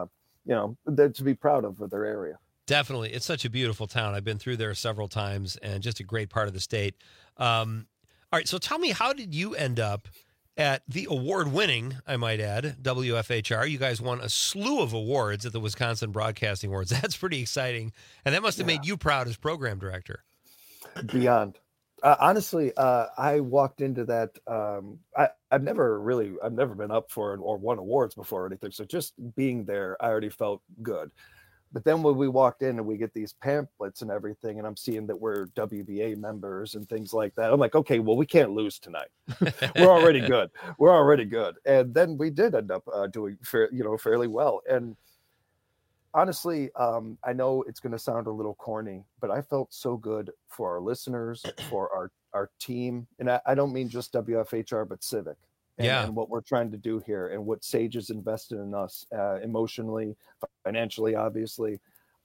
to be proud of for their area. Definitely. It's such a beautiful town. I've been through there several times and just a great part of the state. All right. So tell me, how did you end up at the award-winning, I might add, WFHR? You guys won a slew of awards at the Wisconsin Broadcasting Awards. That's pretty exciting. And that must have made you proud as program director. Beyond. Honestly, I walked into that. I've never been up for or won awards before or anything. So just being there, I already felt good. But then when we walked in and we get these pamphlets and everything, and I'm seeing that we're WBA members and things like that, I'm like, okay, well, we can't lose tonight. We're already good. We're already good. And then we did end up doing fairly well. And honestly, I know it's going to sound a little corny, but I felt so good for our listeners, for our team. And I don't mean just WFHR, but Civic. And what we're trying to do here and what Sage has invested in us emotionally, financially, obviously,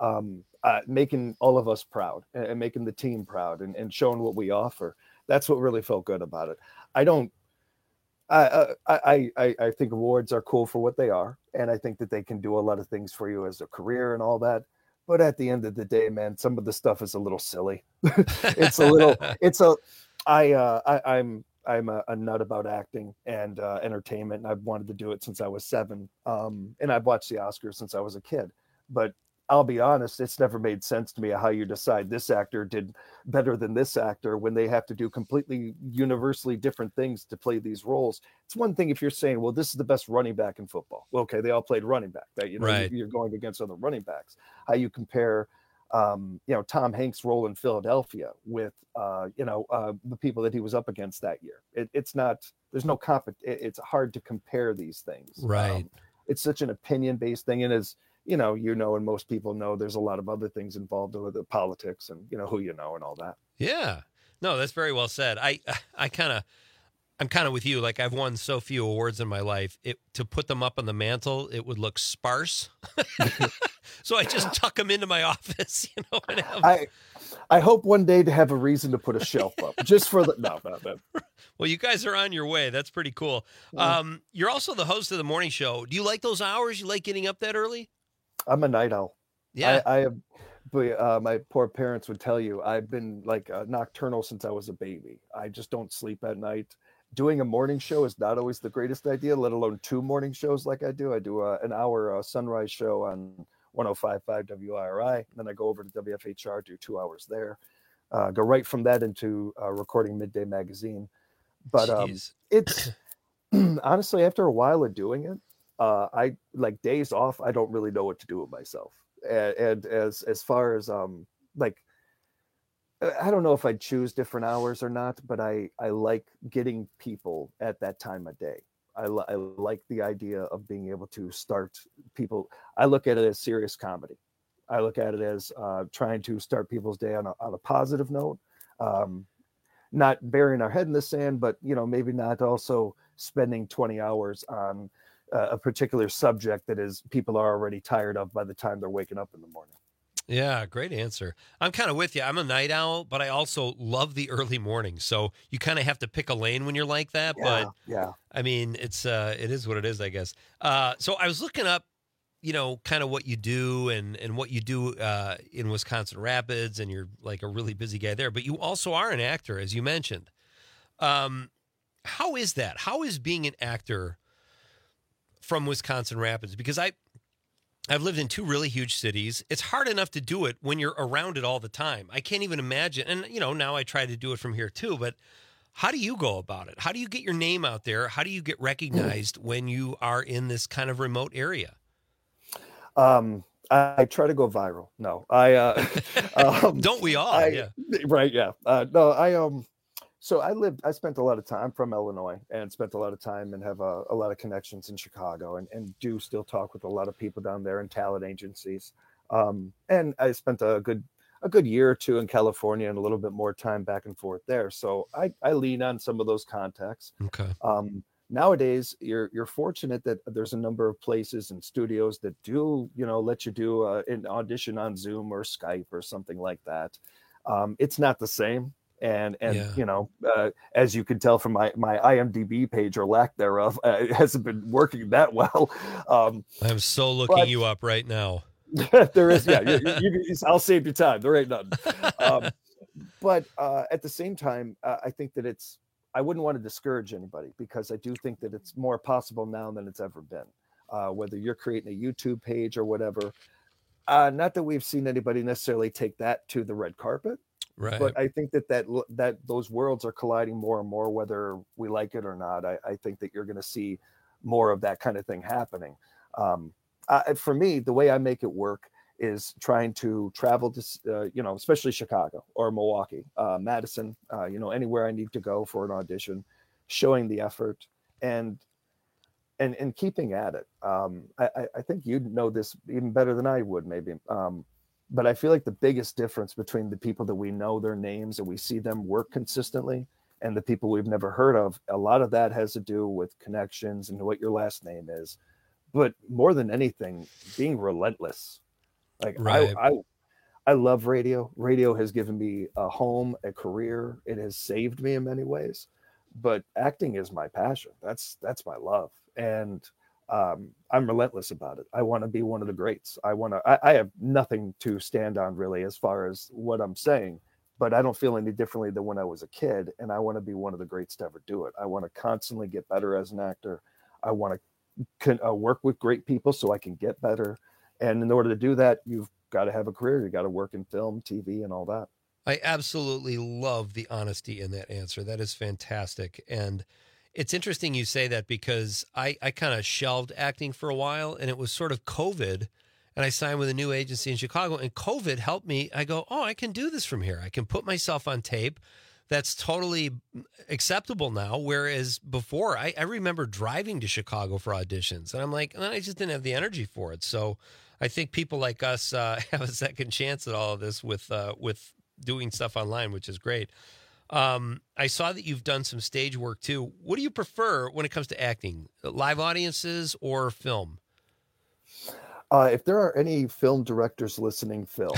making all of us proud and making the team proud and showing what we offer. That's what really felt good about it. I think awards are cool for what they are, and I think that they can do a lot of things for you as a career and all that. But at the end of the day, man, some of the stuff is a little silly. I'm a nut about acting and entertainment, and I've wanted to do it since I was 7. And I've watched the Oscars since I was a kid. But I'll be honest, it's never made sense to me how you decide this actor did better than this actor when they have to do completely universally different things to play these roles. It's one thing if you're saying, well, this is the best running back in football. Well, okay, they all played running back. That, Right. You're going against other running backs. How you compare Tom Hanks' role in Philadelphia with the people that he was up against that year. It's hard to compare these things. Right. It's such an opinion-based thing, and as and most people know, there's a lot of other things involved with the politics and who and all that. Yeah. No, that's very well said. I'm kind of with you. Like, I've won so few awards in my life. To put them up on the mantle, it would look sparse. So I just tuck them into my office, and have... I hope one day to have a reason to put a shelf up just for the no. Well, you guys are on your way. That's pretty cool. You're also the host of the morning show. Do you like those hours? You like getting up that early? I'm a night owl. Yeah. I have. But my poor parents would tell you I've been like nocturnal since I was a baby. I just don't sleep at night. Doing a morning show is not always the greatest idea, let alone 2 morning shows like I do. I do an hour sunrise show on 105.5 WIRI. And then I go over to WFHR, do 2 hours there. Go right from that into recording Midday Magazine. But it's honestly, after a while of doing it, I like days off. I don't really know what to do with myself. And as far as I don't know if I'd choose different hours or not, but I like getting people at that time of day. I like the idea of being able to start people. I look at it as serious comedy. I look at it as trying to start people's day on a positive note, not burying our head in the sand, but maybe not also spending 20 hours on a particular subject that is people are already tired of by the time they're waking up in the morning. Yeah, great answer. I'm kind of with you. I'm a night owl, but I also love the early morning. So you kind of have to pick a lane when you're like that. Yeah. I mean, it is what it is, I guess. So I was looking up, kind of what you do and what you do in Wisconsin Rapids, and you're like a really busy guy there. But you also are an actor, as you mentioned. How is that? How is being an actor from Wisconsin Rapids? Because I've lived in 2 really huge cities. It's hard enough to do it when you're around it all the time. I can't even imagine. And, now I try to do it from here too, but how do you go about it? How do you get your name out there? How do you get recognized when you are in this kind of remote area? I try to go viral. No, don't we all? Yeah. Right. Yeah. No, so I spent a lot of time from Illinois and spent a lot of time and have a lot of connections in Chicago and do still talk with a lot of people down there in talent agencies. And I spent a good year or 2 in California and a little bit more time back and forth there. So I lean on some of those contacts. Okay. Nowadays, you're fortunate that there's a number of places and studios that do, let you do an audition on Zoom or Skype or something like that. It's not the same. And yeah. As you can tell from my IMDb page or lack thereof, it hasn't been working that well. I'm so looking you up right now. There is, yeah. I'll save you time. There ain't nothing. But at the same time, I think that I wouldn't want to discourage anybody, because I do think that it's more possible now than it's ever been. Whether you're creating a YouTube page or whatever, not that we've seen anybody necessarily take that to the red carpet. Right. But I think that those worlds are colliding more and more, whether we like it or not. I think that you're going to see more of that kind of thing happening. For me, the way I make it work is trying to travel to, especially Chicago or Milwaukee, Madison, anywhere I need to go for an audition, showing the effort and keeping at it. I think you'd know this even better than I would, maybe. But I feel like the biggest difference between the people that we know their names and we see them work consistently and the people we've never heard of, a lot of that has to do with connections and what your last name is. But more than anything, being relentless. Like right. I love radio. Radio has given me a home, a career. It has saved me in many ways. but acting is my passion. That's my love. And I'm relentless about it. I want to be one of the greats. I have nothing to stand on really as far as what I'm saying, but I don't feel any differently than when I was a kid. And I want to be one of the greats to ever do it. I want to constantly get better as an actor. I want to work with great people so I can get better. And in order to do that, you've got to have a career. You got to work in film, TV, and all that. I absolutely love the honesty in that answer. That is fantastic. And it's interesting you say that, because I kind of shelved acting for a while, and it was sort of COVID, and I signed with a new agency in Chicago, and COVID helped me. I go, I can do this from here. I can put myself on tape. That's totally acceptable now. Whereas before, I remember driving to Chicago for auditions, and I'm like, I just didn't have the energy for it. So I think people like us have a second chance at all of this with doing stuff online, which is great. I saw that you've done some stage work too. What do you prefer when it comes to acting, live audiences or film? If there are any film directors listening, Phil,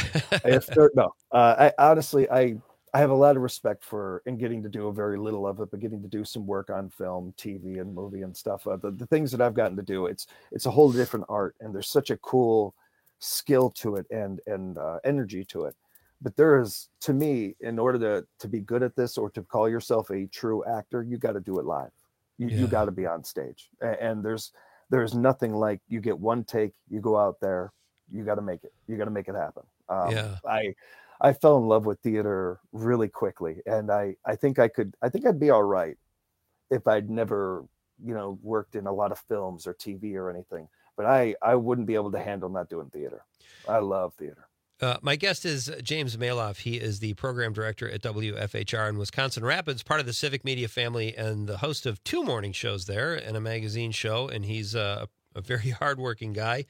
I honestly, I have a lot of respect for, and getting to do a very little of it, but getting to do some work on film, TV, and movie and stuff. The things that I've gotten to do, it's a whole different art, and there's such a cool skill to it and energy to it. But there is, to me, in order to be good at this or to call yourself a true actor, you got to do it live. You got to be on stage. And there's nothing like, you get one take, you go out there, you got to make it. You got to make it happen. I fell in love with theater really quickly, and I think I'd be all right if I'd never, worked in a lot of films or TV or anything. But I wouldn't be able to handle not doing theater. I love theater. My guest is James Maloff. He is the program director at WFHR in Wisconsin Rapids, part of the Civic Media family, and the host of 2 morning shows there and a magazine show. And he's a very hardworking guy.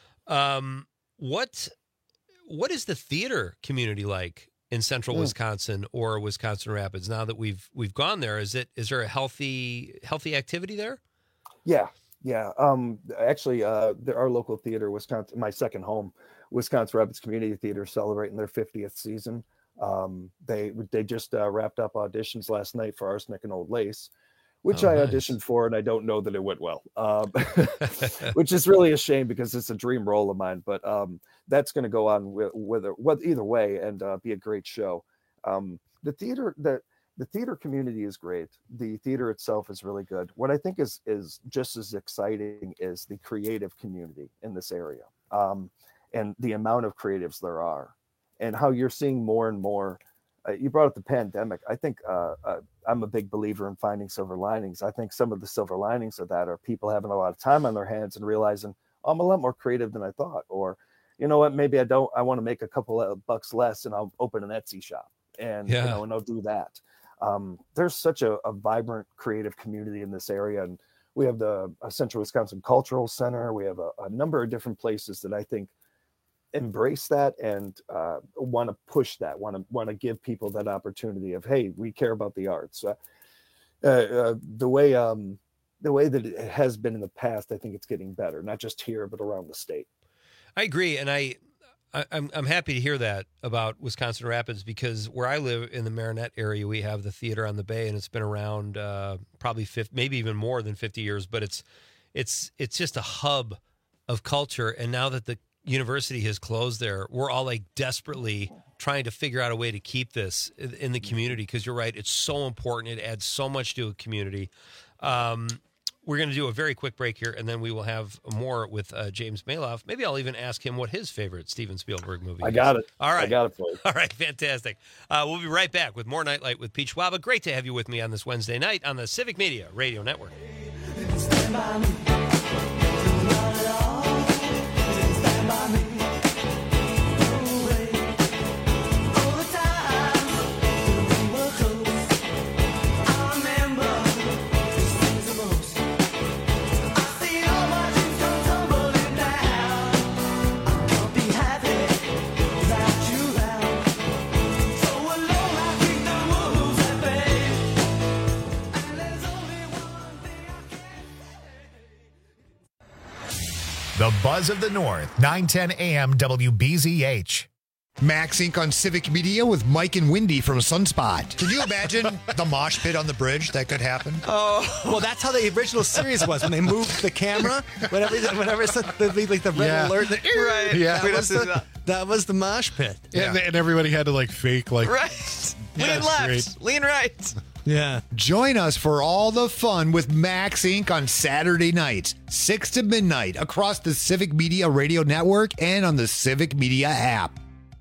What is the theater community like in central Wisconsin or Wisconsin Rapids? Now that we've gone there, is there a healthy activity there? Yeah. Actually, our local theater, Wisconsin, my second home, Wisconsin Rapids Community Theater, celebrating their 50th season. They just wrapped up auditions last night for Arsenic and Old Lace, which I auditioned for, and I don't know that it went well, which is really a shame because it's a dream role of mine. But that's going to go on either way and be a great show. The theater community is great. The theater itself is really good. What I think is just as exciting is the creative community in this area, and the amount of creatives there are, and how you're seeing more and more. You brought up the pandemic. I think I'm a big believer in finding silver linings. I think some of the silver linings of that are people having a lot of time on their hands and realizing, I'm a lot more creative than I thought. Or, you know what, maybe I want to make a couple of bucks less and I'll open an Etsy shop and I'll do that. There's such a vibrant creative community in this area. And we have the Central Wisconsin Cultural Center. We have a number of different places that I think embrace that and want to push that, want to give people that opportunity of, hey, we care about the arts. The way that it has been in the past, I think it's getting better, not just here, but around the state. I agree. And I'm happy to hear that about Wisconsin Rapids, because where I live in the Marinette area, we have the Theater on the Bay, and it's been around probably 50, maybe even more than 50 years, but it's just a hub of culture. And now that the university has closed there, we're all like desperately trying to figure out a way to keep this in the community, because you're right, it's so important. It adds so much to a community. We're going to do a very quick break here, and then we will have more with James Maloff. Maybe I'll even ask him what his favorite Steven Spielberg movie is. I got it. All right. I got it for you. All right, fantastic. We'll be right back with more Nightlight with Pete Schwaba. Great to have you with me on this Wednesday night on the Civic Media Radio Network. The Buzz of the North, 910 AM WBZH. Max Inc. on Civic Media with Mike and Wendy from Sunspot. Can you imagine the mosh pit on the bridge that could happen? Oh, well, that's how the original series was when they moved the camera. Whenever it's the red alert, right? Yeah, that was the mosh pit. Yeah. And everybody had to like fake like right. Yeah, lean left, great. lean right. Yeah. Join us for all the fun with Max Inc. on Saturday nights, 6 to midnight, across the Civic Media Radio Network and on the Civic Media app.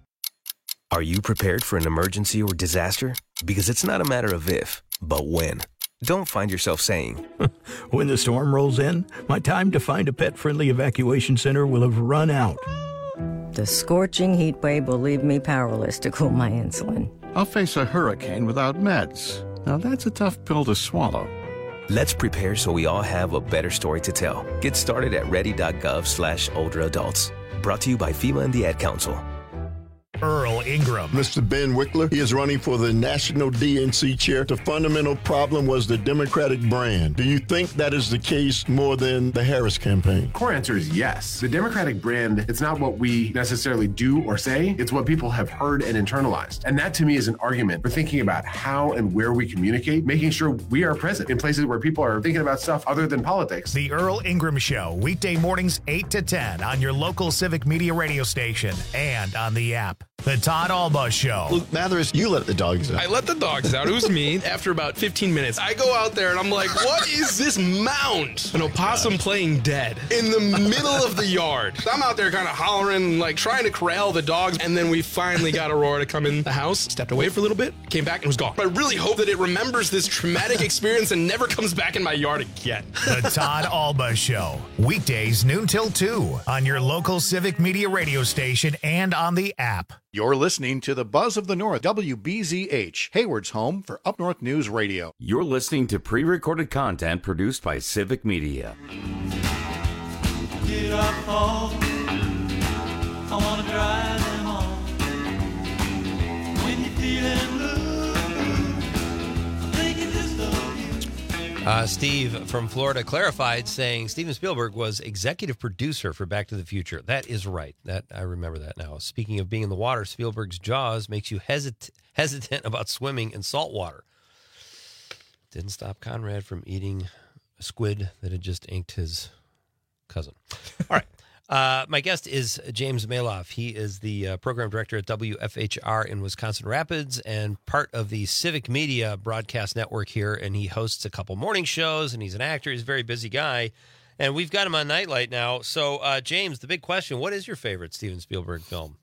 Are you prepared for an emergency or disaster? Because it's not a matter of if, but when. Don't find yourself saying, when the storm rolls in, my time to find a pet-friendly evacuation center will have run out. The scorching heat wave will leave me powerless to cool my insulin. I'll face a hurricane without meds. Now that's a tough pill to swallow. Let's prepare so we all have a better story to tell. Get started at ready.gov/older adults. Brought to you by FEMA and the Ad Council. Earl Ingram. Mr. Ben Wickler, he is running for the national DNC chair. The fundamental problem was the Democratic brand. Do you think that is the case more than the Harris campaign? Core answer is yes. The Democratic brand, it's not what we necessarily do or say, it's what people have heard and internalized. And that to me is an argument for thinking about how and where we communicate, making sure we are present in places where people are thinking about stuff other than politics. The Earl Ingram Show, weekday mornings 8 to 10 on your local Civic Media radio station and on the app. The Todd Alba Show. Luke Mathers, you let the dogs out. I let the dogs out. It was me. After about 15 minutes, I go out there and I'm like, what is this mound? An opossum playing dead in the middle of the yard. So I'm out there kind of hollering, like trying to corral the dogs. And then we finally got Aurora to come in the house, stepped away for a little bit, came back and was gone. But I really hope that it remembers this traumatic experience and never comes back in my yard again. The Todd Alba Show. Weekdays noon till 2 on your local Civic Media radio station and on the app. You're listening to the Buzz of the North, WBZH, Hayward's home for Up North News Radio. You're listening to pre-recorded content produced by Civic Media. Get up home. I want to drive them home. When you're feeling blue, I'm thinking just of you. Steve from Florida clarified, saying Steven Spielberg was executive producer for Back to the Future. That is right. That I remember that now. Speaking of being in the water, Spielberg's Jaws makes you hesitant about swimming in salt water. Didn't stop Conrad from eating a squid that had just inked his cousin. All right. My guest is James Maloff. He is the program director at WFHR in Wisconsin Rapids and part of the Civic Media broadcast network here. And he hosts a couple morning shows, and he's an actor. He's a very busy guy. And we've got him on Nightlight now. So, James, the big question, what is your favorite Steven Spielberg film?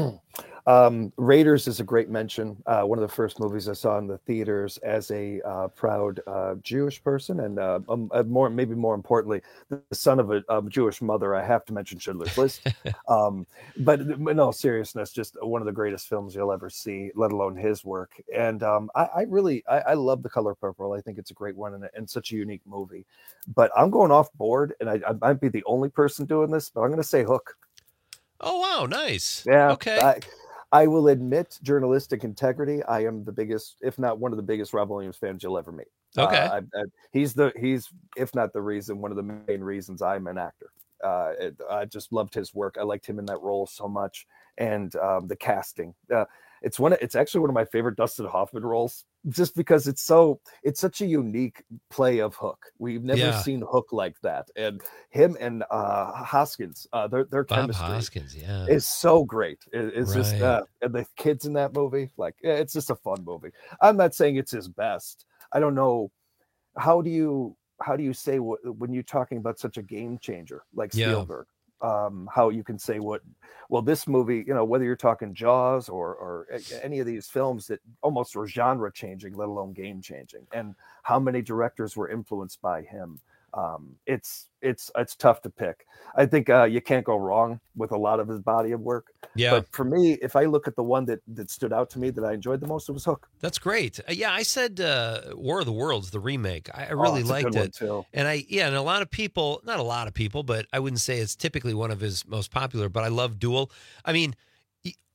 Raiders is a great mention. One of the first movies I saw in the theaters as a proud Jewish person, and maybe more importantly, the son of a Jewish mother. I have to mention Schindler's List. But in all seriousness, just one of the greatest films you'll ever see, let alone his work. And I love The Color Purple. I think it's a great one and such a unique movie. But I'm going off board, and I might be the only person doing this, but I'm going to say Hook. Oh, wow. Nice. Yeah. Okay. I will admit, journalistic integrity. I am the biggest, if not one of the biggest, Rob Williams fans you'll ever meet. Okay, he's if not the reason, one of the main reasons I'm an actor. I just loved his work. I liked him in that role so much, and the casting. It's actually one of my favorite Dustin Hoffman roles, just because it's such a unique play of Hook. We've never seen Hook like that, and him and Hoskins, their Bob chemistry Hoskins, is so great. It's Right. just and the kids in that movie, it's just a fun movie. I'm not saying it's his best. I don't know. How do you say when you're talking about such a game changer like Spielberg? How you can say this movie, whether you're talking Jaws or any of these films that almost were genre changing, let alone game changing, and how many directors were influenced by him. It's tough to pick. I think you can't go wrong with a lot of his body of work. Yeah. But for me, if I look at the one that stood out to me that I enjoyed the most, it was Hook. That's great. I said War of the Worlds, the remake. I really it's a liked good one, it. too. And and a lot of people, not a lot of people, but I wouldn't say it's typically one of his most popular, but I love Duel. I mean,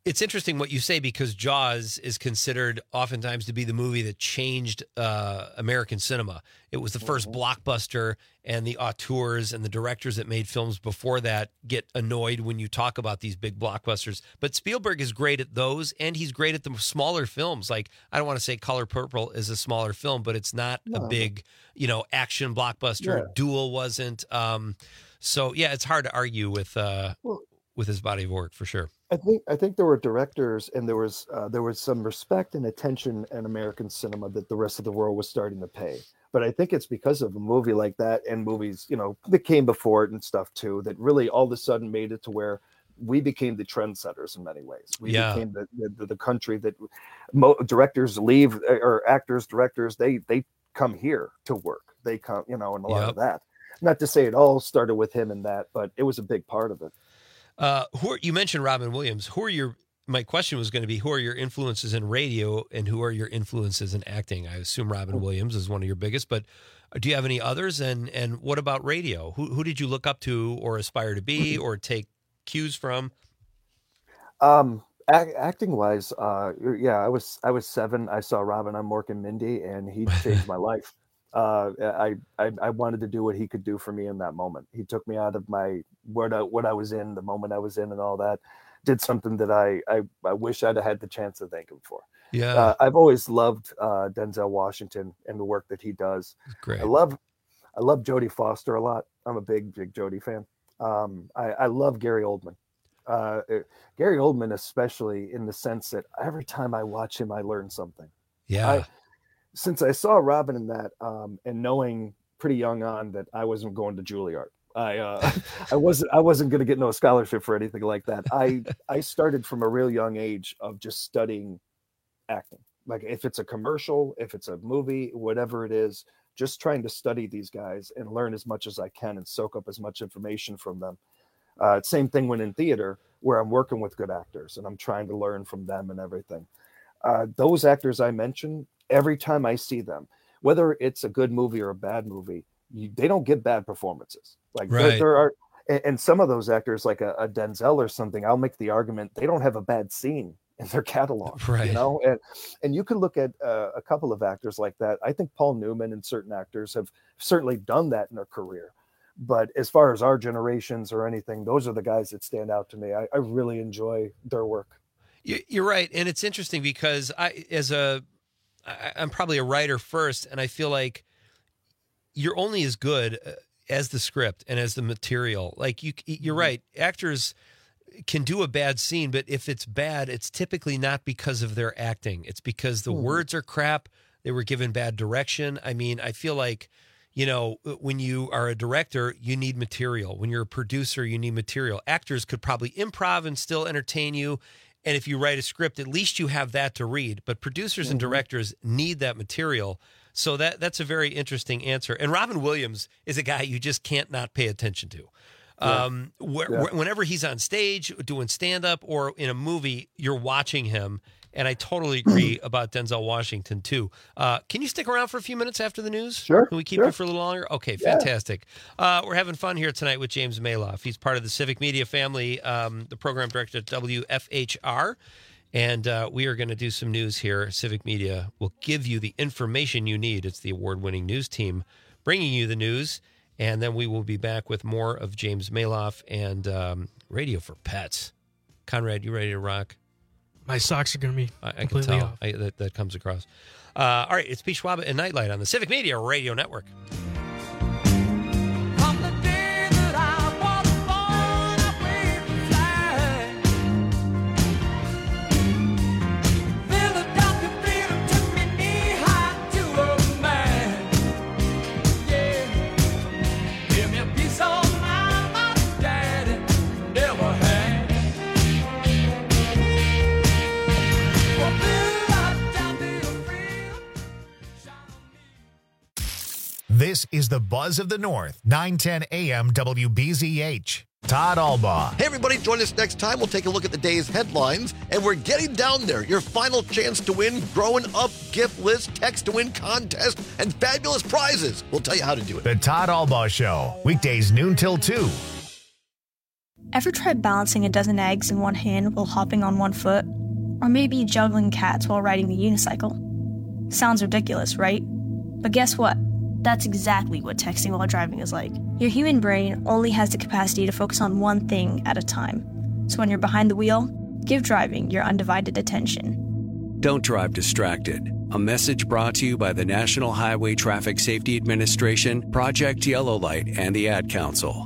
It's interesting what you say, because Jaws is considered oftentimes to be the movie that changed American cinema. It was the first blockbuster, and the auteurs and the directors that made films before that get annoyed when you talk about these big blockbusters. But Spielberg is great at those, and he's great at the smaller films. Like, I don't want to say Color Purple is a smaller film, but it's not a big, action blockbuster. Yeah. Duel wasn't. So, yeah, it's hard to argue with his body of work, for sure. I think there were directors, and there was some respect and attention in American cinema that the rest of the world was starting to pay. But I think it's because of a movie like that, and movies, that came before it and stuff too, that really all of a sudden made it to where we became the trendsetters in many ways. We became the country that directors leave, or actors, directors, they come here to work. They come, and a lot of that. Not to say it all started with him and that, but it was a big part of it. You mentioned Robin Williams. My question was going to be, who are your influences in radio, and who are your influences in acting? I assume Robin Williams is one of your biggest, but do you have any others? And what about radio? Who did you look up to or aspire to be or take cues from? Acting wise, I was 7. I saw Robin on Mork and Mindy, and he changed my life. I wanted to do what he could do for me in that moment. He took me out of what I was in, the moment I was in, and all that. Did something that I wish I'd have had the chance to thank him for. Yeah, I've always loved Denzel Washington and the work that he does. Great. I love Jodie Foster a lot. I'm a big Jodie fan. I love Gary Oldman. Gary Oldman, especially in the sense that every time I watch him, I learn something. Yeah. Since I saw Robin in that, and knowing pretty young on that I wasn't going to Juilliard, I wasn't going to get no scholarship for anything like that. I started from a real young age of just studying acting. Like, if it's a commercial, if it's a movie, whatever it is, just trying to study these guys and learn as much as I can and soak up as much information from them. Same thing when in theater, where I'm working with good actors and I'm trying to learn from them and everything. Those actors I mentioned, every time I see them, whether it's a good movie or a bad movie, they don't get bad performances. Like, there are, and some of those actors, like a Denzel or something, I'll make the argument they don't have a bad scene in their catalog, right? And you can look at a couple of actors like that. I think Paul Newman and certain actors have certainly done that in their career. But as far as our generations or anything, those are the guys that stand out to me. I really enjoy their work. You're right, and it's interesting because I'm probably a writer first, and I feel like you're only as good as the script and as the material. Like, you're right. Actors can do a bad scene, but if it's bad, it's typically not because of their acting. It's because the words are crap. They were given bad direction. I mean, I feel like, when you are a director, you need material. When you're a producer, you need material. Actors could probably improv and still entertain you. And if you write a script, at least you have that to read. But producers and directors need that material. So that's a very interesting answer. And Robin Williams is a guy you just can't not pay attention to. Whenever he's on stage doing stand-up or in a movie, you're watching him. And I totally agree about Denzel Washington, too. Can you stick around for a few minutes after the news? Sure. Can we keep you for a little longer? Okay, fantastic. We're having fun here tonight with James Maloff. He's part of the Civic Media family, the program director at WFHR. And we are going to do some news here. Civic Media will give you the information you need. It's the award-winning news team bringing you the news. And then we will be back with more of James Maloff and Radio for Pets. Conrad, you ready to rock? My socks are going to be I can tell. That comes across. All right, it's Pete Schwaba and Nightlight on the Civic Media Radio Network. This is the Buzz of the North, 910 AM WBZH. Todd Albaugh. Hey, everybody, join us next time. We'll take a look at the day's headlines, and we're getting down there. Your final chance to win Growing Up gift list, text to win contest, and fabulous prizes. We'll tell you how to do it. The Todd Albaugh Show, weekdays noon till 2. Ever tried balancing a dozen eggs in one hand while hopping on one foot? Or maybe juggling cats while riding the unicycle? Sounds ridiculous, right? But guess what? That's exactly what texting while driving is like. Your human brain only has the capacity to focus on one thing at a time. So when you're behind the wheel, give driving your undivided attention. Don't drive distracted. A message brought to you by the National Highway Traffic Safety Administration, Project Yellow Light, and the Ad Council.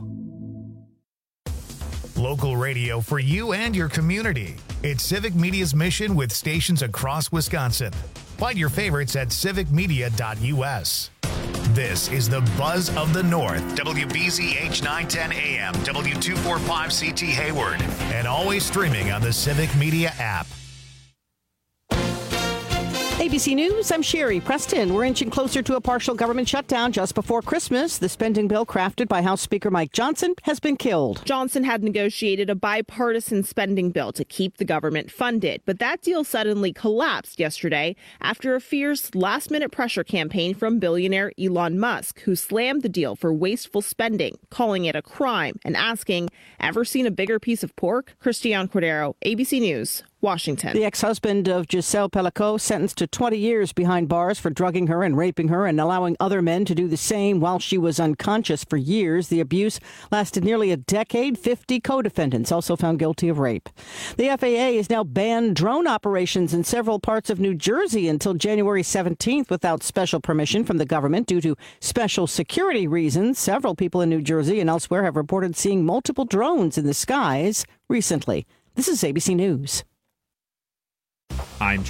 Local radio for you and your community. It's Civic Media's mission with stations across Wisconsin. Find your favorites at civicmedia.us. This is the Buzz of the North, WBZH 910 AM, W245CT Hayward, and always streaming on the Civic Media app. ABC News, I'm Sherry Preston. We're inching closer to a partial government shutdown just before Christmas. The spending bill crafted by House Speaker Mike Johnson has been killed. Johnson had negotiated a bipartisan spending bill to keep the government funded, but that deal suddenly collapsed yesterday after a fierce last-minute pressure campaign from billionaire Elon Musk, who slammed the deal for wasteful spending, calling it a crime, and asking, ever seen a bigger piece of pork? Christiane Cordero, ABC News, Washington. The ex-husband of Giselle Pellico sentenced to 20 years behind bars for drugging her and raping her and allowing other men to do the same while she was unconscious for years. The abuse lasted nearly a decade. 50 co-defendants also found guilty of rape. The FAA has now banned drone operations in several parts of New Jersey until January 17th without special permission from the government due to special security reasons. Several people in New Jersey and elsewhere have reported seeing multiple drones in the skies recently. This is ABC News. I'm